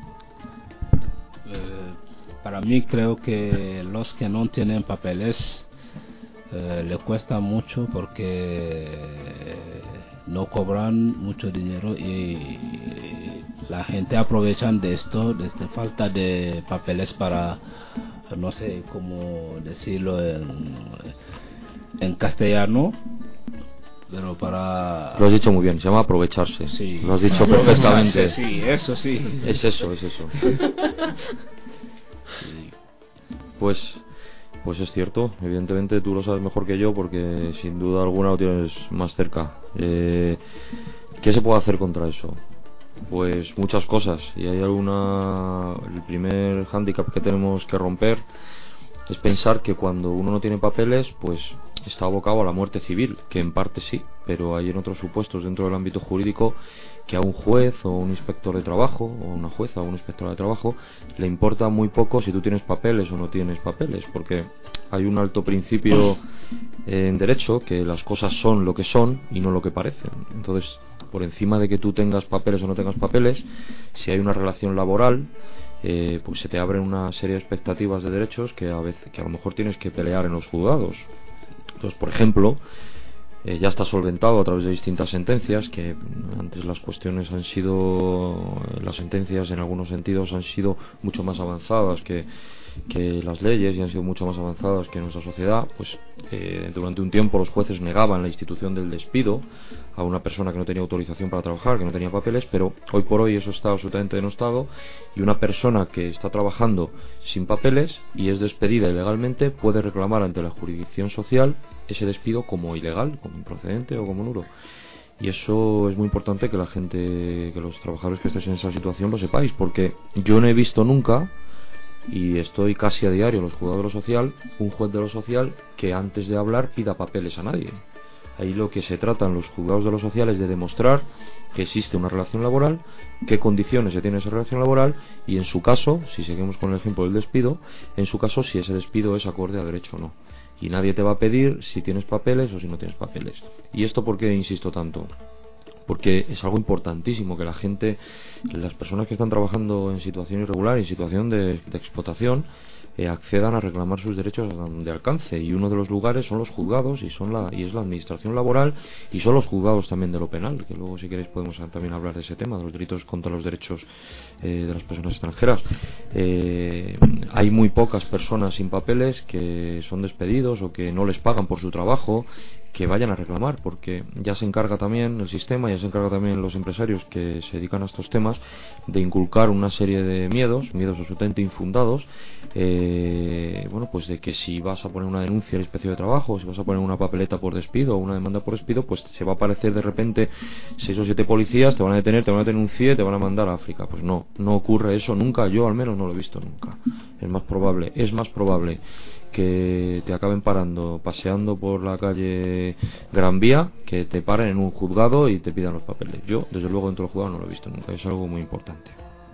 Eh, para mí creo que los que no tienen papeles eh, le cuesta mucho porque no cobran mucho dinero y la gente aprovechan de esto, de esta falta de papeles para, no sé cómo decirlo en, en castellano, pero para... Lo has dicho muy bien, se llama aprovecharse. Sí. Lo has dicho perfectamente. Sí, eso sí. Es eso, es eso. Pues, pues es cierto, evidentemente tú lo sabes mejor que yo porque sin duda alguna lo tienes más cerca. Eh, ¿Qué se puede hacer contra eso? Pues muchas cosas, y hay alguna... El primer hándicap que tenemos que romper es pensar que cuando uno no tiene papeles, pues está abocado a la muerte civil, que en parte sí, pero hay en otros supuestos dentro del ámbito jurídico que a un juez o un inspector de trabajo, o una jueza o un inspector de trabajo, le importa muy poco si tú tienes papeles o no tienes papeles, porque hay un alto principio en derecho que las cosas son lo que son y no lo que parecen. Entonces, por encima de que tú tengas papeles o no tengas papeles, si hay una relación laboral, eh, pues se te abren una serie de expectativas de derechos que a veces, que a lo mejor tienes que pelear en los juzgados. Entonces, por ejemplo, eh, ya está solventado a través de distintas sentencias, que antes las cuestiones han sido, las sentencias en algunos sentidos han sido mucho más avanzadas que que las leyes y han sido mucho más avanzadas que nuestra sociedad. Pues eh, durante un tiempo los jueces negaban la institución del despido a una persona que no tenía autorización para trabajar, que no tenía papeles, pero hoy por hoy eso está absolutamente denostado, y una persona que está trabajando sin papeles y es despedida ilegalmente puede reclamar ante la jurisdicción social ese despido como ilegal, como improcedente o como nulo. Y eso es muy importante que la gente, que los trabajadores que estéis en esa situación lo sepáis, porque yo no he visto nunca, y estoy casi a diario en los juzgados de lo social, un juez de lo social que antes de hablar pida papeles a nadie. Ahí lo que se trata en los juzgados de lo social es de demostrar que existe una relación laboral, qué condiciones se tiene esa relación laboral, y en su caso, si seguimos con el ejemplo del despido, en su caso si ese despido es acorde a derecho o no. Y nadie te va a pedir si tienes papeles o si no tienes papeles. ¿Y esto por qué insisto tanto? Porque es algo importantísimo que la gente, las personas que están trabajando en situación irregular, en situación de, de explotación, eh, accedan a reclamar sus derechos a donde alcance, y uno de los lugares son los juzgados y son la y es la administración laboral, y son los juzgados también de lo penal, que luego si queréis podemos también hablar de ese tema, de los delitos contra los derechos eh, de las personas extranjeras. Eh, hay muy pocas personas sin papeles que son despedidos o que no les pagan por su trabajo, que vayan a reclamar, porque ya se encarga también el sistema, ya se encarga también los empresarios que se dedican a estos temas de inculcar una serie de miedos, miedos absolutamente infundados, eh, bueno, pues de que si vas a poner una denuncia al inspección de trabajo, si vas a poner una papeleta por despido o una demanda por despido, pues se va a aparecer de repente seis o siete policías, te van a detener, te van a denunciar y te van a mandar a África. Pues no, no ocurre eso nunca, yo al menos no lo he visto nunca. Es más probable, es más probable que te acaben parando paseando por la calle Gran Vía que te paren en un juzgado y te pidan los papeles. Yo, desde luego, dentro del juzgado no lo he visto nunca. Es algo muy importante.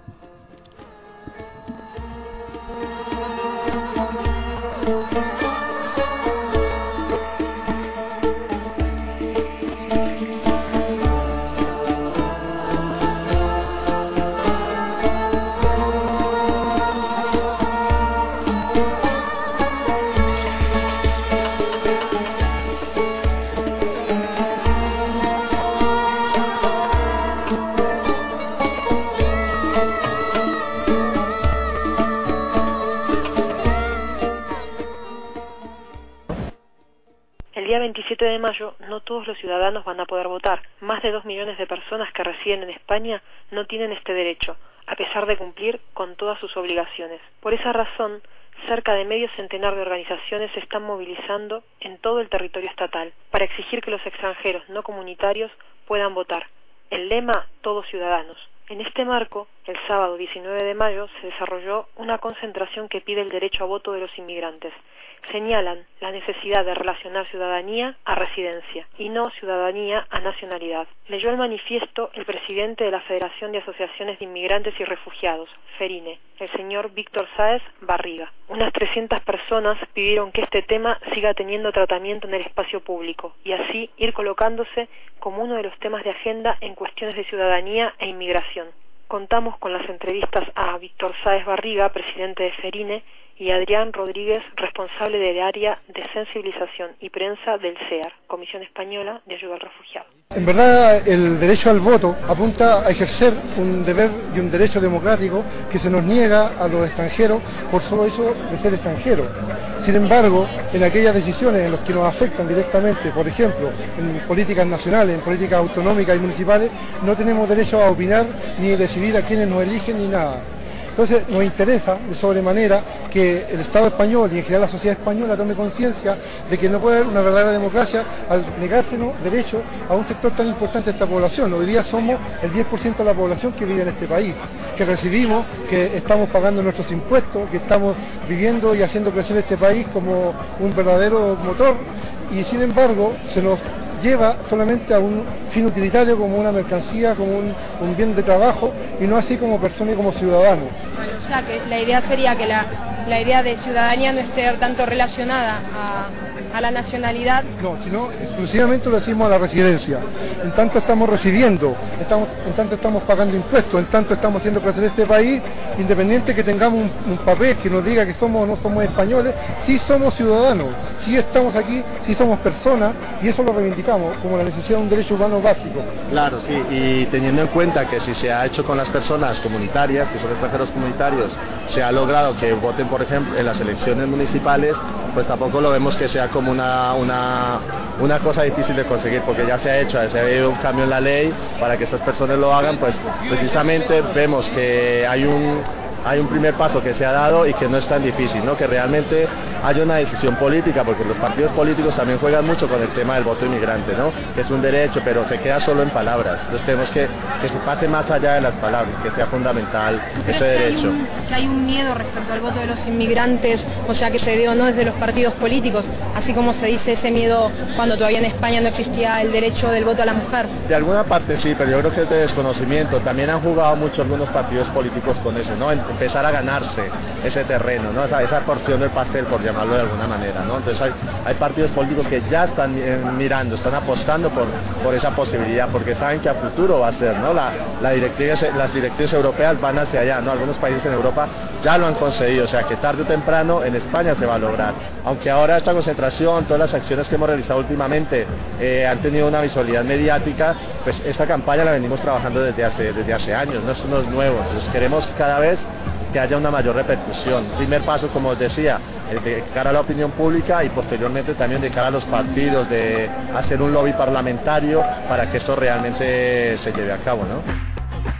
El día veintisiete de mayo no todos los ciudadanos van a poder votar. Más de dos millones de personas que residen en España no tienen este derecho, a pesar de cumplir con todas sus obligaciones. Por esa razón, cerca de medio centenar de organizaciones se están movilizando en todo el territorio estatal para exigir que los extranjeros no comunitarios puedan votar. El lema Todos Ciudadanos. En este marco, el sábado diecinueve de mayo se desarrolló una concentración que pide el derecho a voto de los inmigrantes. Señalan la necesidad de relacionar ciudadanía a residencia y no ciudadanía a nacionalidad. Leyó el manifiesto el presidente de la Federación de Asociaciones de Inmigrantes y Refugiados, FERINE, el señor Víctor Sáez Barriga. Unas trescientas personas pidieron que este tema siga teniendo tratamiento en el espacio público y así ir colocándose como uno de los temas de agenda en cuestiones de ciudadanía e inmigración. Contamos con las entrevistas a Víctor Sáez Barriga, presidente de FERINE, y Adrián Rodríguez, responsable del área de sensibilización y prensa del C E A R, Comisión Española de Ayuda al Refugiado. En verdad, el derecho al voto apunta a ejercer un deber y un derecho democrático que se nos niega a los extranjeros por solo eso de ser extranjeros. Sin embargo, en aquellas decisiones en las que nos afectan directamente, por ejemplo, en políticas nacionales, en políticas autonómicas y municipales, no tenemos derecho a opinar ni decidir a quiénes nos eligen ni nada. Entonces nos interesa de sobremanera que el Estado español y en general la sociedad española tome conciencia de que no puede haber una verdadera democracia al negársenos derechos a un sector tan importante de esta población. Hoy día somos el diez por ciento de la población que vive en este país, que recibimos, que estamos pagando nuestros impuestos, que estamos viviendo y haciendo crecer este país como un verdadero motor, y sin embargo se nos lleva solamente a un fin utilitario, como una mercancía, como un, un bien de trabajo, y no así como persona y como ciudadano. Bueno, o sea que la idea sería que la, la idea de ciudadanía no esté tanto relacionada a, a la nacionalidad. No, sino exclusivamente lo decimos a la residencia. En tanto estamos recibiendo, estamos, en tanto estamos pagando impuestos, en tanto estamos haciendo crecer este país, independiente que tengamos un, un papel que nos diga que somos o no somos españoles, sí somos ciudadanos, sí estamos aquí, sí somos personas, y eso lo reivindicamos como la necesidad de un derecho humano básico. Claro, sí, y teniendo en cuenta que si se ha hecho con las personas comunitarias, que son extranjeros comunitarios, se ha logrado que voten, por ejemplo, en las elecciones municipales, pues tampoco lo vemos que sea como una, una, una cosa difícil de conseguir, porque ya se ha hecho, se ha habido un cambio en la ley para que estas personas lo hagan, pues precisamente vemos que hay un... hay un primer paso que se ha dado y que no es tan difícil, ¿no? Que realmente haya una decisión política, porque los partidos políticos también juegan mucho con el tema del voto inmigrante, ¿no? Que es un derecho, pero se queda solo en palabras. Entonces tenemos que que se pase más allá de las palabras, que sea fundamental ese derecho. Que hay, un, que hay un miedo respecto al voto de los inmigrantes, o sea que se dio no desde los partidos políticos, así como se dice ese miedo cuando todavía en España no existía el derecho del voto a la mujer. De alguna parte sí, pero yo creo que es de desconocimiento. También han jugado mucho algunos partidos políticos con eso, ¿no? Empezar a ganarse ese terreno, ¿no? Esa, esa porción del pastel, por llamarlo de alguna manera, ¿no? Entonces hay, hay partidos políticos que ya están eh, mirando, están apostando por, por esa posibilidad, porque saben que a futuro va a ser, ¿no? La, la directriz, las directrices europeas van hacia allá, ¿no? Algunos países en Europa ya lo han conseguido, o sea que tarde o temprano en España se va a lograr. Aunque ahora esta concentración, todas las acciones que hemos realizado últimamente eh, han tenido una visualidad mediática, pues esta campaña la venimos trabajando desde hace, desde hace años, no es, no es nuevo, entonces queremos cada vez que haya una mayor repercusión. Primer paso, como os decía, de cara a la opinión pública y posteriormente también de cara a los partidos, de hacer un lobby parlamentario para que esto realmente se lleve a cabo, ¿no?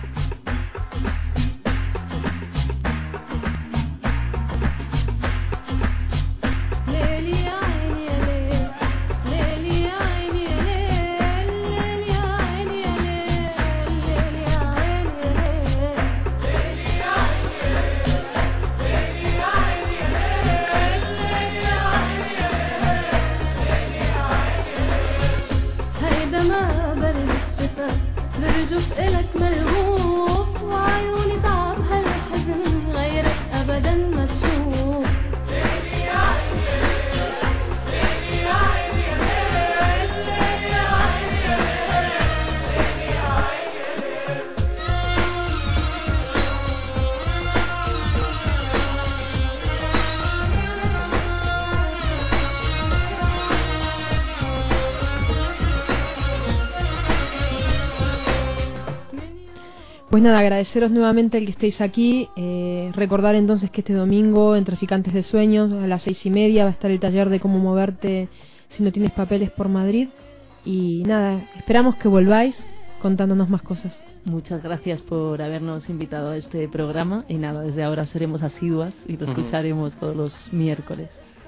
Pues nada, agradeceros nuevamente el que estéis aquí, eh, recordar entonces que este domingo en Traficantes de Sueños a las seis y media va a estar el taller de cómo moverte si no tienes papeles por Madrid, y nada, esperamos que volváis contándonos más cosas. Muchas gracias por habernos invitado a este programa, y nada, desde ahora seremos asiduas y lo escucharemos todos los miércoles.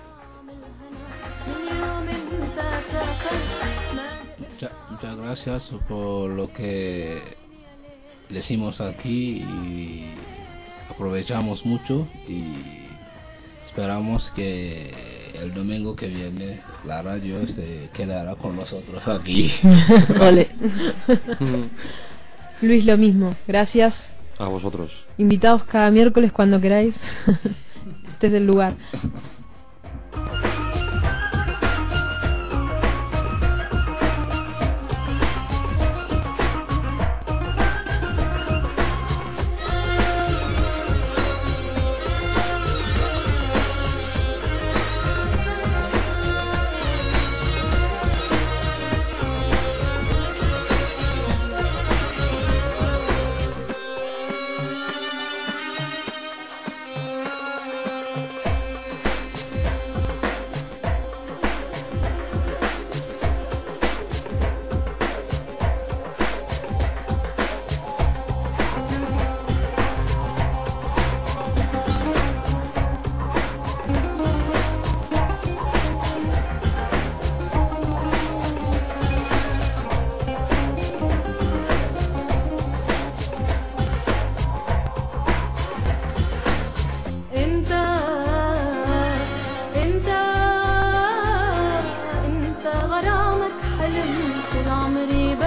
Muchas, muchas gracias por lo que decimos aquí, y aprovechamos mucho y esperamos que el domingo que viene la radio se quedará con nosotros aquí. Ole. Luis, lo mismo, gracias. A vosotros. Invitados cada miércoles cuando queráis. Este es el lugar.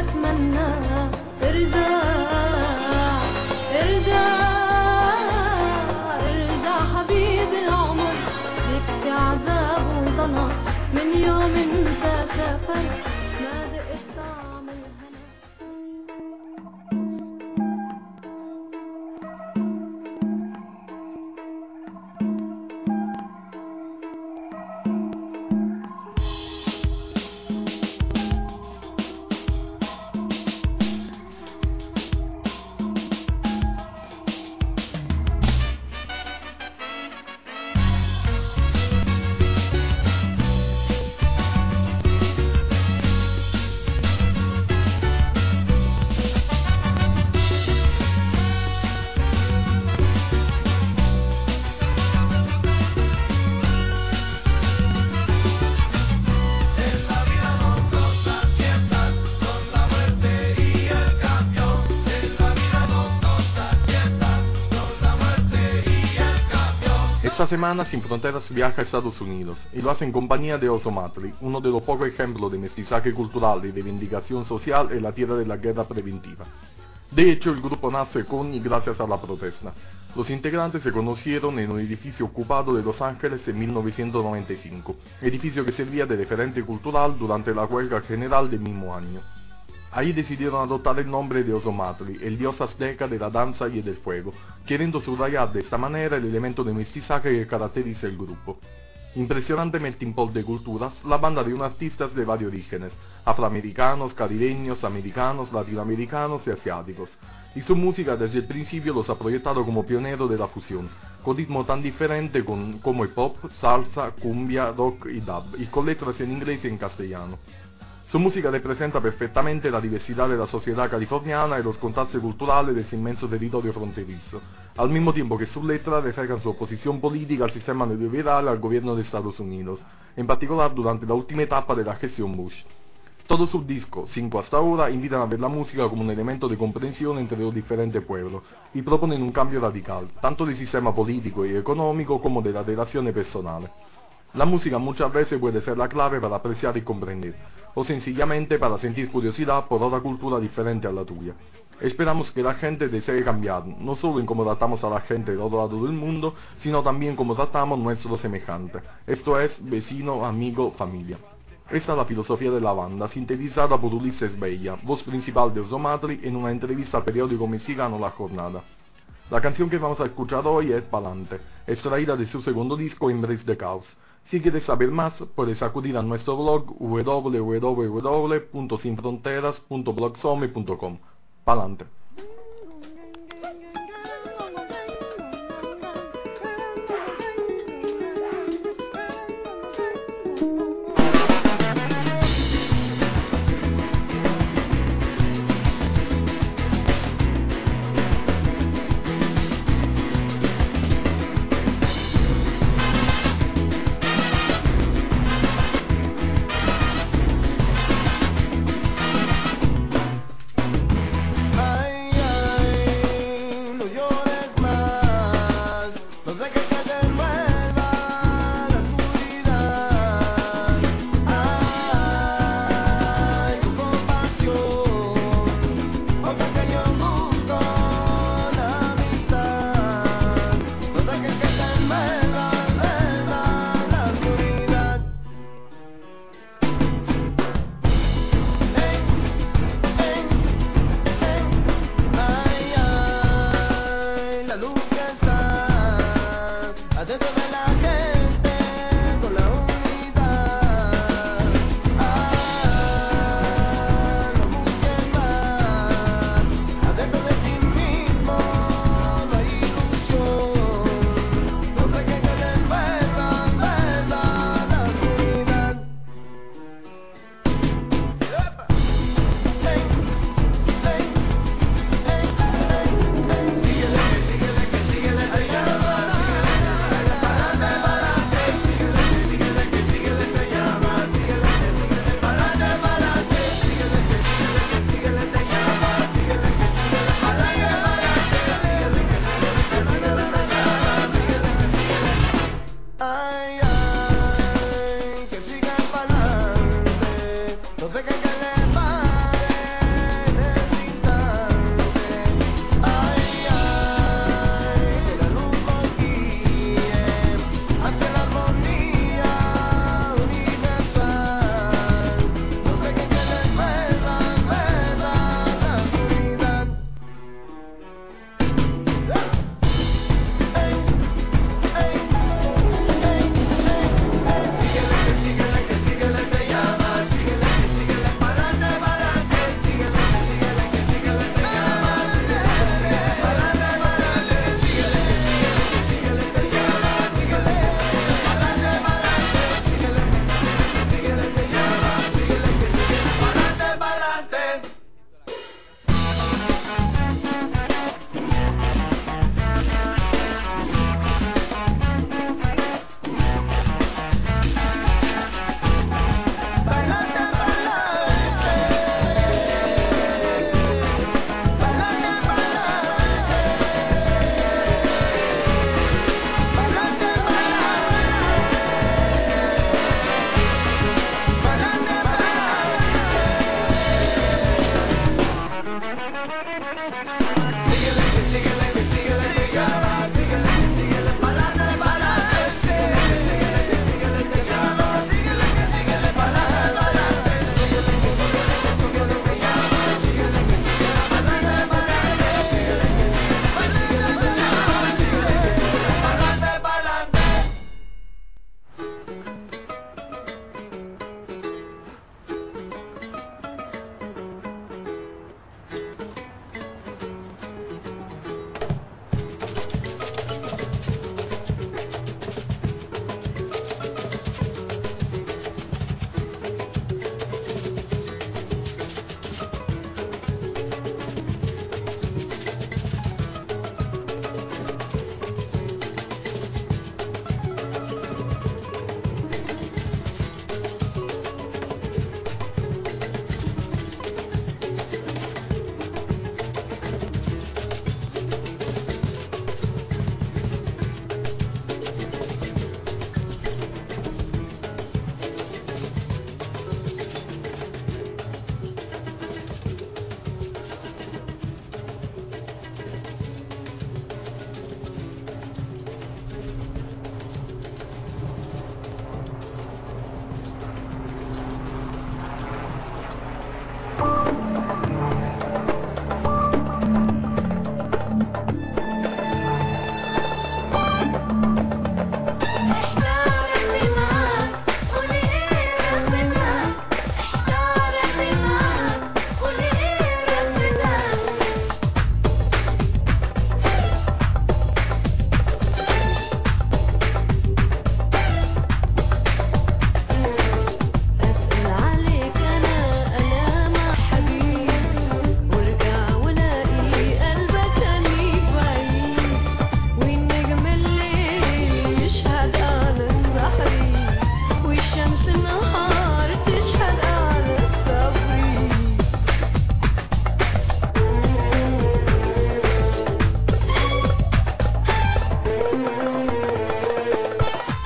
بتمنى ارجع ارجع ارجع حبيبي العمر بيكفي عذاب وضنا من يوم انت سافرت ما دقت طعم الهنا. Esta semana Sin Fronteras viaja a Estados Unidos y lo hace en compañía de Oso Matli, uno de los pocos ejemplos de mestizaje cultural y de reivindicación social en la tierra de la guerra preventiva. De hecho, el grupo nace con y gracias a la protesta. Los integrantes se conocieron en un edificio ocupado de Los Ángeles en mil novecientos noventa y cinco, edificio que servía de referente cultural durante la huelga general del mismo año. Ahí decidieron adoptar el nombre de Oso Matli, el dios azteca de la danza y del fuego, queriendo subrayar de esta manera el elemento de mestizaje que caracteriza el grupo. Impresionante melting pot de culturas, la banda reúne artistas de varios orígenes, afroamericanos, caribeños, americanos, latinoamericanos y asiáticos, y su música desde el principio los ha proyectado como pioneros de la fusión, con ritmo tan diferente con, como el pop, salsa, cumbia, rock y dub, y con letras en inglés y en castellano. Su música representa perfectamente la diversidad de la sociedad californiana y los contrastes culturales de ese inmenso territorio fronterizo, al mismo tiempo que sus letras reflejan su oposición política al sistema neoliberal al gobierno de Estados Unidos, en particular durante la última etapa de la gestión Bush. Todos sus discos, cinco hasta ahora, invitan a ver la música como un elemento de comprensión entre los diferentes pueblos y proponen un cambio radical, tanto del sistema político y económico como de las relaciones personales. La música muchas veces puede ser la clave para apreciar y comprender, o sencillamente para sentir curiosidad por otra cultura diferente a la tuya. Esperamos que la gente desee cambiar, no solo en cómo tratamos a la gente del otro lado del mundo, sino también cómo tratamos a nuestros semejantes, esto es, vecino, amigo, familia. Esta es la filosofía de la banda, sintetizada por Ulises Bella, voz principal de Oso Matli, en una entrevista al periódico mexicano La Jornada. La canción que vamos a escuchar hoy es Palante, extraída de su segundo disco Embrace the Chaos. Si quieres saber más, puedes acudir a nuestro blog w w w punto sin fronteras punto blogspot punto com. Palante. Ay,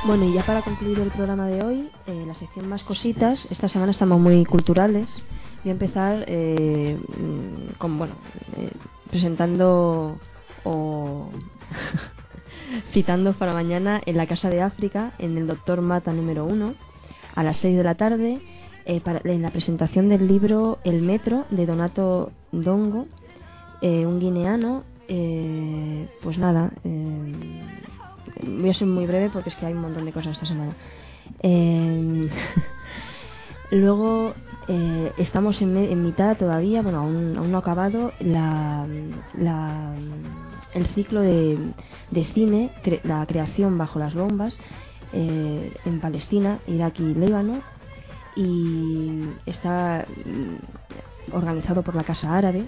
Bueno, y ya para concluir el programa de hoy, eh, la sección más cositas, esta semana estamos muy culturales. Voy a empezar eh, con, bueno, eh, presentando o citando para mañana en la Casa de África, en el Doctor Mata número uno, a las seis de la tarde, eh, para, en la presentación del libro El Metro, de Donato Dongo, eh, un guineano. Eh, pues nada, eh, voy a ser muy breve porque es que hay un montón de cosas esta semana. Eh, luego eh, estamos en, me, en mitad todavía, bueno, aún, aún no ha acabado la, la, el ciclo de, de cine, cre, la creación bajo las bombas eh, en Palestina, Irak y Líbano, y está mm, organizado por la Casa Árabe.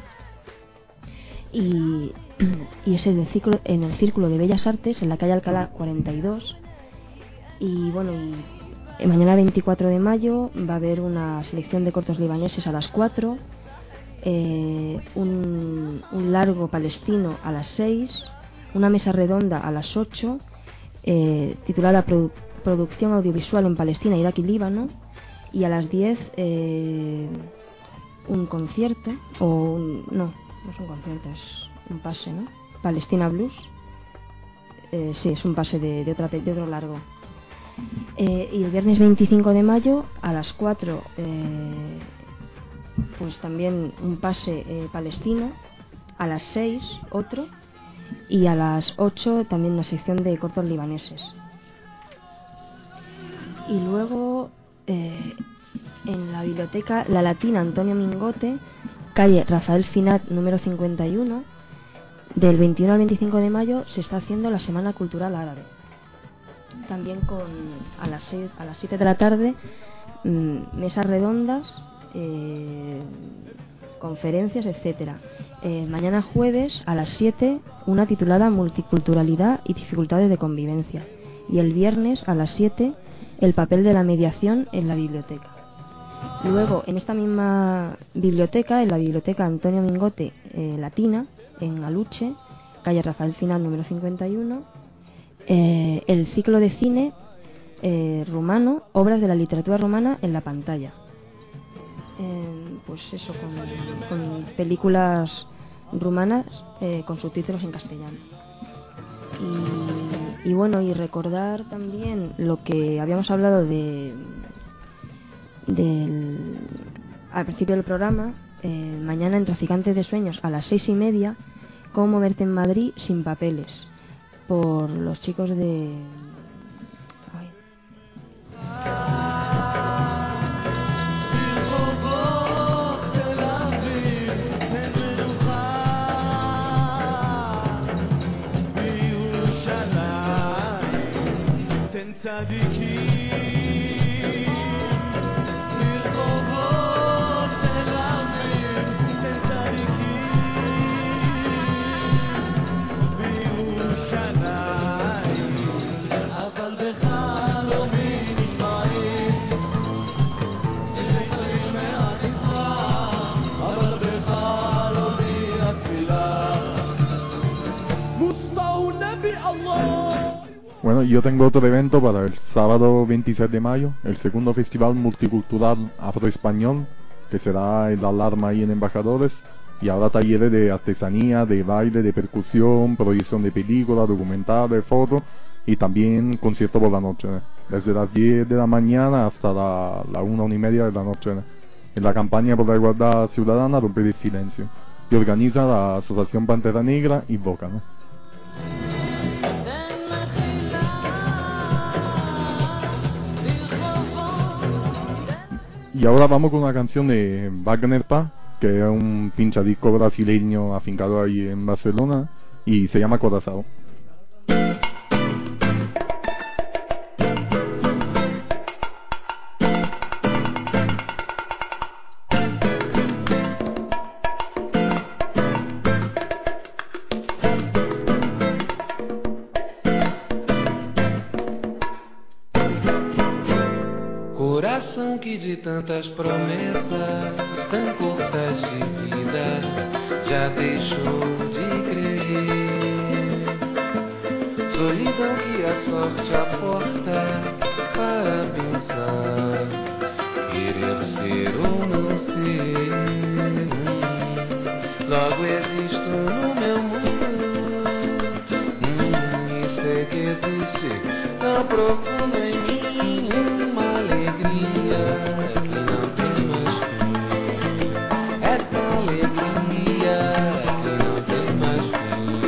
Y, y es en el, ciclo, en el Círculo de Bellas Artes, en la calle Alcalá cuarenta y dos. Y bueno, y mañana veinticuatro de mayo va a haber una selección de cortos libaneses a las cuatro, eh, un, un largo palestino a las seis, una mesa redonda a las ocho, eh, titulada Produ- Producción Audiovisual en Palestina, Irak y Líbano, y a las diez eh, un concierto, o un, no, no es un concierto, es un pase, ¿no? Palestina Blues. Eh, sí, es un pase de, de, otra, de otro largo. Eh, y el viernes veinticinco de mayo a las cuatro, eh, pues también un pase eh, palestino. A las seis otro. Y a las ocho también una sección de cortos libaneses. Y luego eh, en la biblioteca La Latina Antonio Mingote, calle Rafael Finat número cincuenta y uno, del veintiuno al veinticinco de mayo se está haciendo la Semana Cultural Árabe. También con a las seis, a las siete de la tarde, mmm, mesas redondas, eh, conferencias, etcétera. Eh, mañana jueves a las siete una titulada Multiculturalidad y dificultades de convivencia, y el viernes a las siete el papel de la mediación en la biblioteca. Luego, en esta misma biblioteca, en la biblioteca Antonio Mingote eh, Latina, en Aluche, calle Rafael Final número cincuenta y uno, eh, el ciclo de cine eh, rumano, obras de la literatura romana en la pantalla. Eh, pues eso, con, con películas rumanas eh, con subtítulos en castellano. Y, y bueno, y recordar también lo que habíamos hablado de del al principio del programa, eh, mañana en Traficantes de Sueños a las seis y media, Cómo moverte en Madrid sin papeles, por los chicos de... Ay. Bueno, yo tengo otro evento para el sábado veintiséis de mayo, el segundo Festival Multicultural Afroespañol, que será en la Alarma ahí en Embajadores, y habrá talleres de artesanía, de baile, de percusión, proyección de películas, documentales, fotos, y también concierto por la noche, ¿eh? Desde las diez de la mañana hasta la, la una, una y media de la noche, ¿eh? En la campaña por la igualdad ciudadana, Romper el Silencio, que organiza la Asociación Pantera Negra y Boca, ¿no? Y ahora vamos con una canción de Wagner Pa, que es un pinchadisco brasileño afincado ahí en Barcelona, y se llama Corazao. Coração que de tantas promessas, tão curtas de vida, já deixou de crer. Solidão que abri a sorte a porta para pensar, querer ser ou não ser. Logo existo no meu mundo, hum, e sei que existe tão profundo em mim uma alegria que não tem mais fim. Essa alegria que não tem mais fim.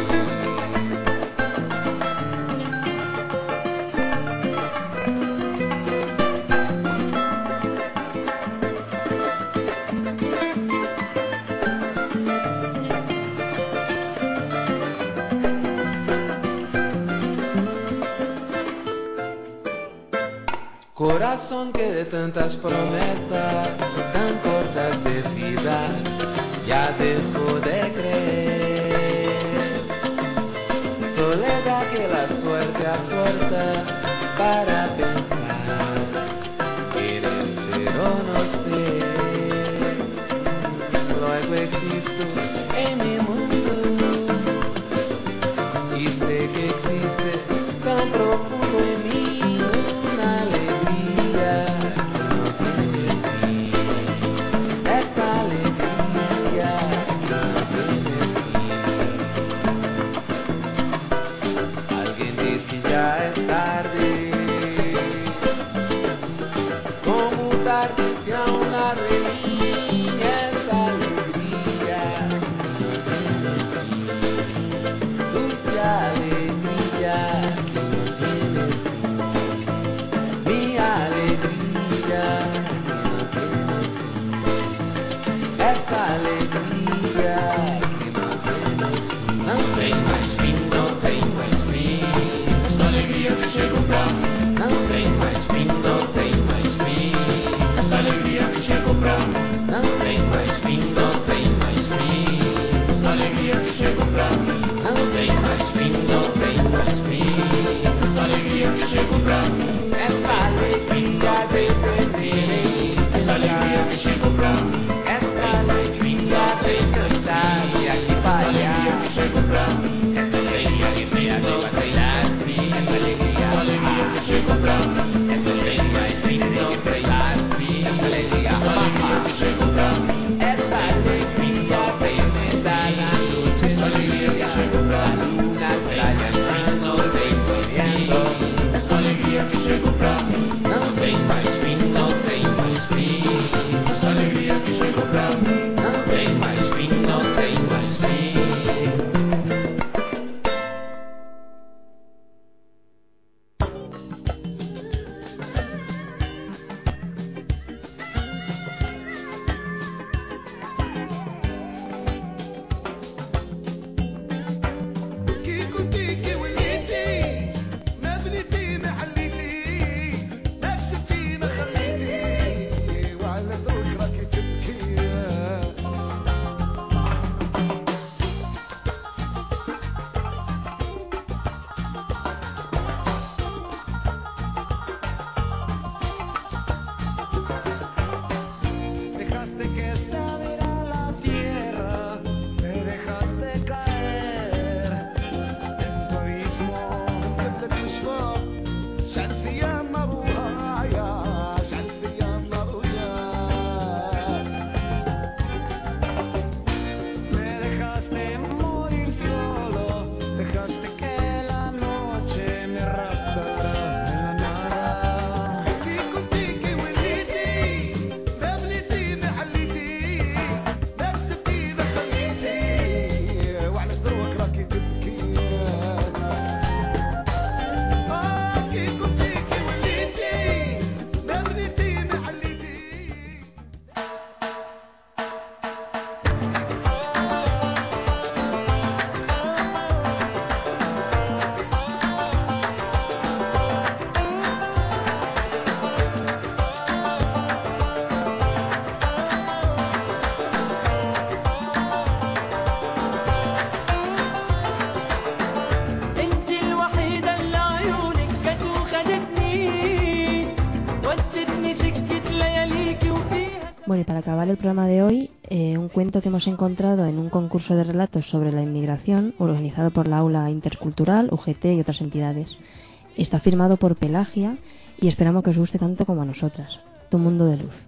Corazón que de tantas promesas, tan cortas de vida, ya dejó de creer. Soledad que la suerte acorta para pensar, querer ser o no ser. Luego existo en mi mundo y sé que existe tan profundo en mí una alegría que no tiene fin. Esa alegría que no tiene fin. Alguien dice que ya es tarde, como tarde si aún arde en mí esa alegría que no tiene fin. Dulce alegría que no tiene fin. Mi alegría que no tiene fin. Essa alegria que não tem mais fim. Não tem mais fim, não tem mais fim. Essa alegria que chegou pra mim. Não tem mais fim, não tem mais fim. Essa alegria que chegou pra mim. Não tem mais fim, não tem mais fim. Essa alegria que chegou pra mim. Não tem mais fim, não tem mais fim. Essa alegria que chegou pra mim. Essa alegria de perder. Essa alegria que chegou pra mim. Essa alegria de cantar e aqui bailar. Essa alegria que chegou pra mim. Essa alegria de ver a bailar. Essa alegria, essa alegria que chegou pra mim. Essa alegria de não bailar. Essa alegria, essa alegria que chegou pra mim. Essa alegria de pensar na luz. Essa alegria que chegou pra mim. Nas praias não tem correndo. Essa alegria que chegou pra mim. Não tem mais fim, não tem mais fim. Essa alegria que chegou pra mim. Não tem mais fim, não tem mais fim. Bueno, y para acabar el programa de hoy, eh, un cuento que hemos encontrado en un concurso de relatos sobre la inmigración organizado por la Aula Intercultural, U G T y otras entidades. Está firmado por Pelagia y esperamos que os guste tanto como a nosotras. Tu mundo de luz.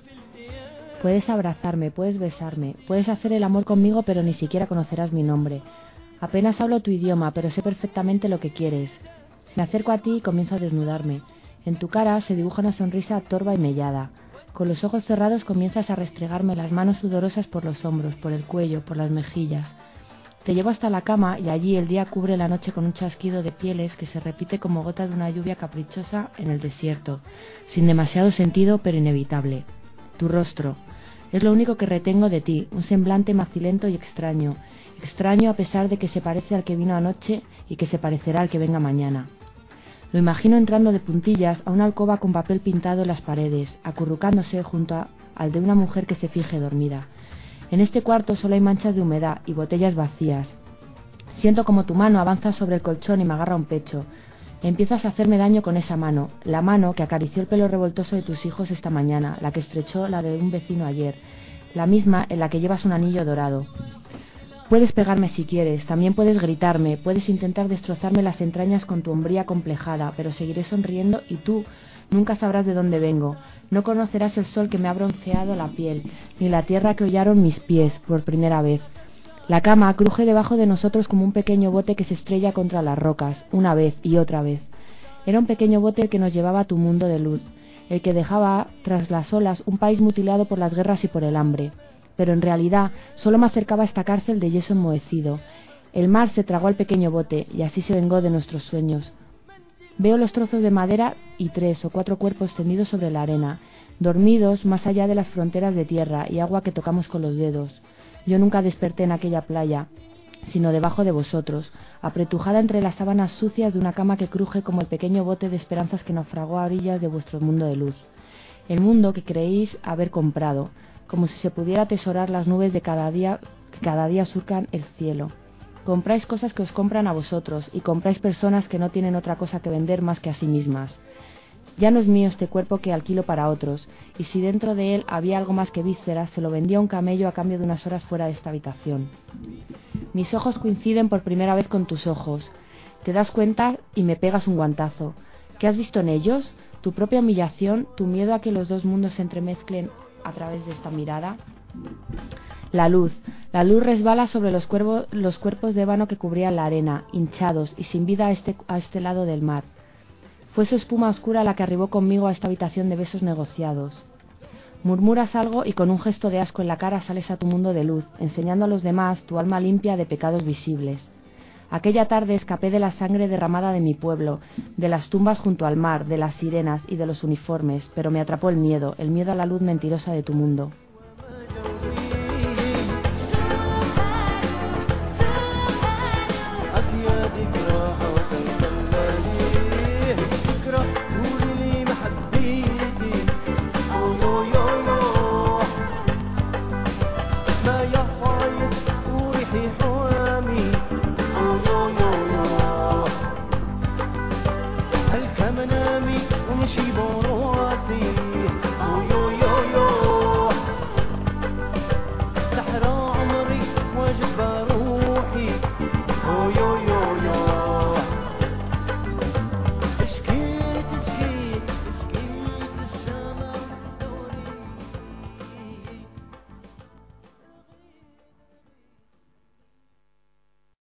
Puedes abrazarme, puedes besarme, puedes hacer el amor conmigo, pero ni siquiera conocerás mi nombre. Apenas hablo tu idioma, pero sé perfectamente lo que quieres. Me acerco a ti y comienzo a desnudarme. En tu cara se dibuja una sonrisa torva y mellada. Con los ojos cerrados comienzas a restregarme las manos sudorosas por los hombros, por el cuello, por las mejillas. Te llevo hasta la cama y allí el día cubre la noche con un chasquido de pieles que se repite como gota de una lluvia caprichosa en el desierto, sin demasiado sentido pero inevitable. Tu rostro. Es lo único que retengo de ti, un semblante macilento y extraño, extraño a pesar de que se parece al que vino anoche y que se parecerá al que venga mañana. Lo imagino entrando de puntillas a una alcoba con papel pintado en las paredes, acurrucándose junto a, al de una mujer que se finge dormida. En este cuarto solo hay manchas de humedad y botellas vacías. Siento como tu mano avanza sobre el colchón y me agarra un pecho. Empiezas a hacerme daño con esa mano, la mano que acarició el pelo revoltoso de tus hijos esta mañana, la que estrechó la de un vecino ayer, la misma en la que llevas un anillo dorado. Puedes pegarme si quieres, también puedes gritarme, puedes intentar destrozarme las entrañas con tu hombría complejada, pero seguiré sonriendo y tú nunca sabrás de dónde vengo. No conocerás el sol que me ha bronceado la piel, ni la tierra que hollaron mis pies por primera vez. La cama cruje debajo de nosotros como un pequeño bote que se estrella contra las rocas, una vez y otra vez. Era un pequeño bote el que nos llevaba a tu mundo de luz, el que dejaba tras las olas un país mutilado por las guerras y por el hambre. Pero en realidad solo me acercaba a esta cárcel de yeso enmohecido. El mar se tragó al pequeño bote y así se vengó de nuestros sueños. Veo los trozos de madera y tres o cuatro cuerpos tendidos sobre la arena, dormidos más allá de las fronteras de tierra y agua que tocamos con los dedos. Yo nunca desperté en aquella playa, sino debajo de vosotros, apretujada entre las sábanas sucias de una cama que cruje como el pequeño bote de esperanzas que naufragó a orillas de vuestro mundo de luz. El mundo que creéis haber comprado, como si se pudiera atesorar las nubes de cada día que cada día surcan el cielo. Compráis cosas que os compran a vosotros y compráis personas que no tienen otra cosa que vender más que a sí mismas. Ya no es mío este cuerpo que alquilo para otros, y si dentro de él había algo más que vísceras, se lo vendía a un camello a cambio de unas horas fuera de esta habitación. Mis ojos coinciden por primera vez con tus ojos. Te das cuenta y me pegas un guantazo. ¿Qué has visto en ellos? ¿Tu propia humillación? ¿Tu miedo a que los dos mundos se entremezclen a través de esta mirada? La luz. La luz resbala sobre los, cuervos, los cuerpos de ébano que cubrían la arena, hinchados y sin vida a este, a este lado del mar. Fue su espuma oscura la que arribó conmigo a esta habitación de besos negociados. Murmuras algo y con un gesto de asco en la cara sales a tu mundo de luz, enseñando a los demás tu alma limpia de pecados visibles. Aquella tarde escapé de la sangre derramada de mi pueblo, de las tumbas junto al mar, de las sirenas y de los uniformes, pero me atrapó el miedo, el miedo a la luz mentirosa de tu mundo. منامي ومشي بروحي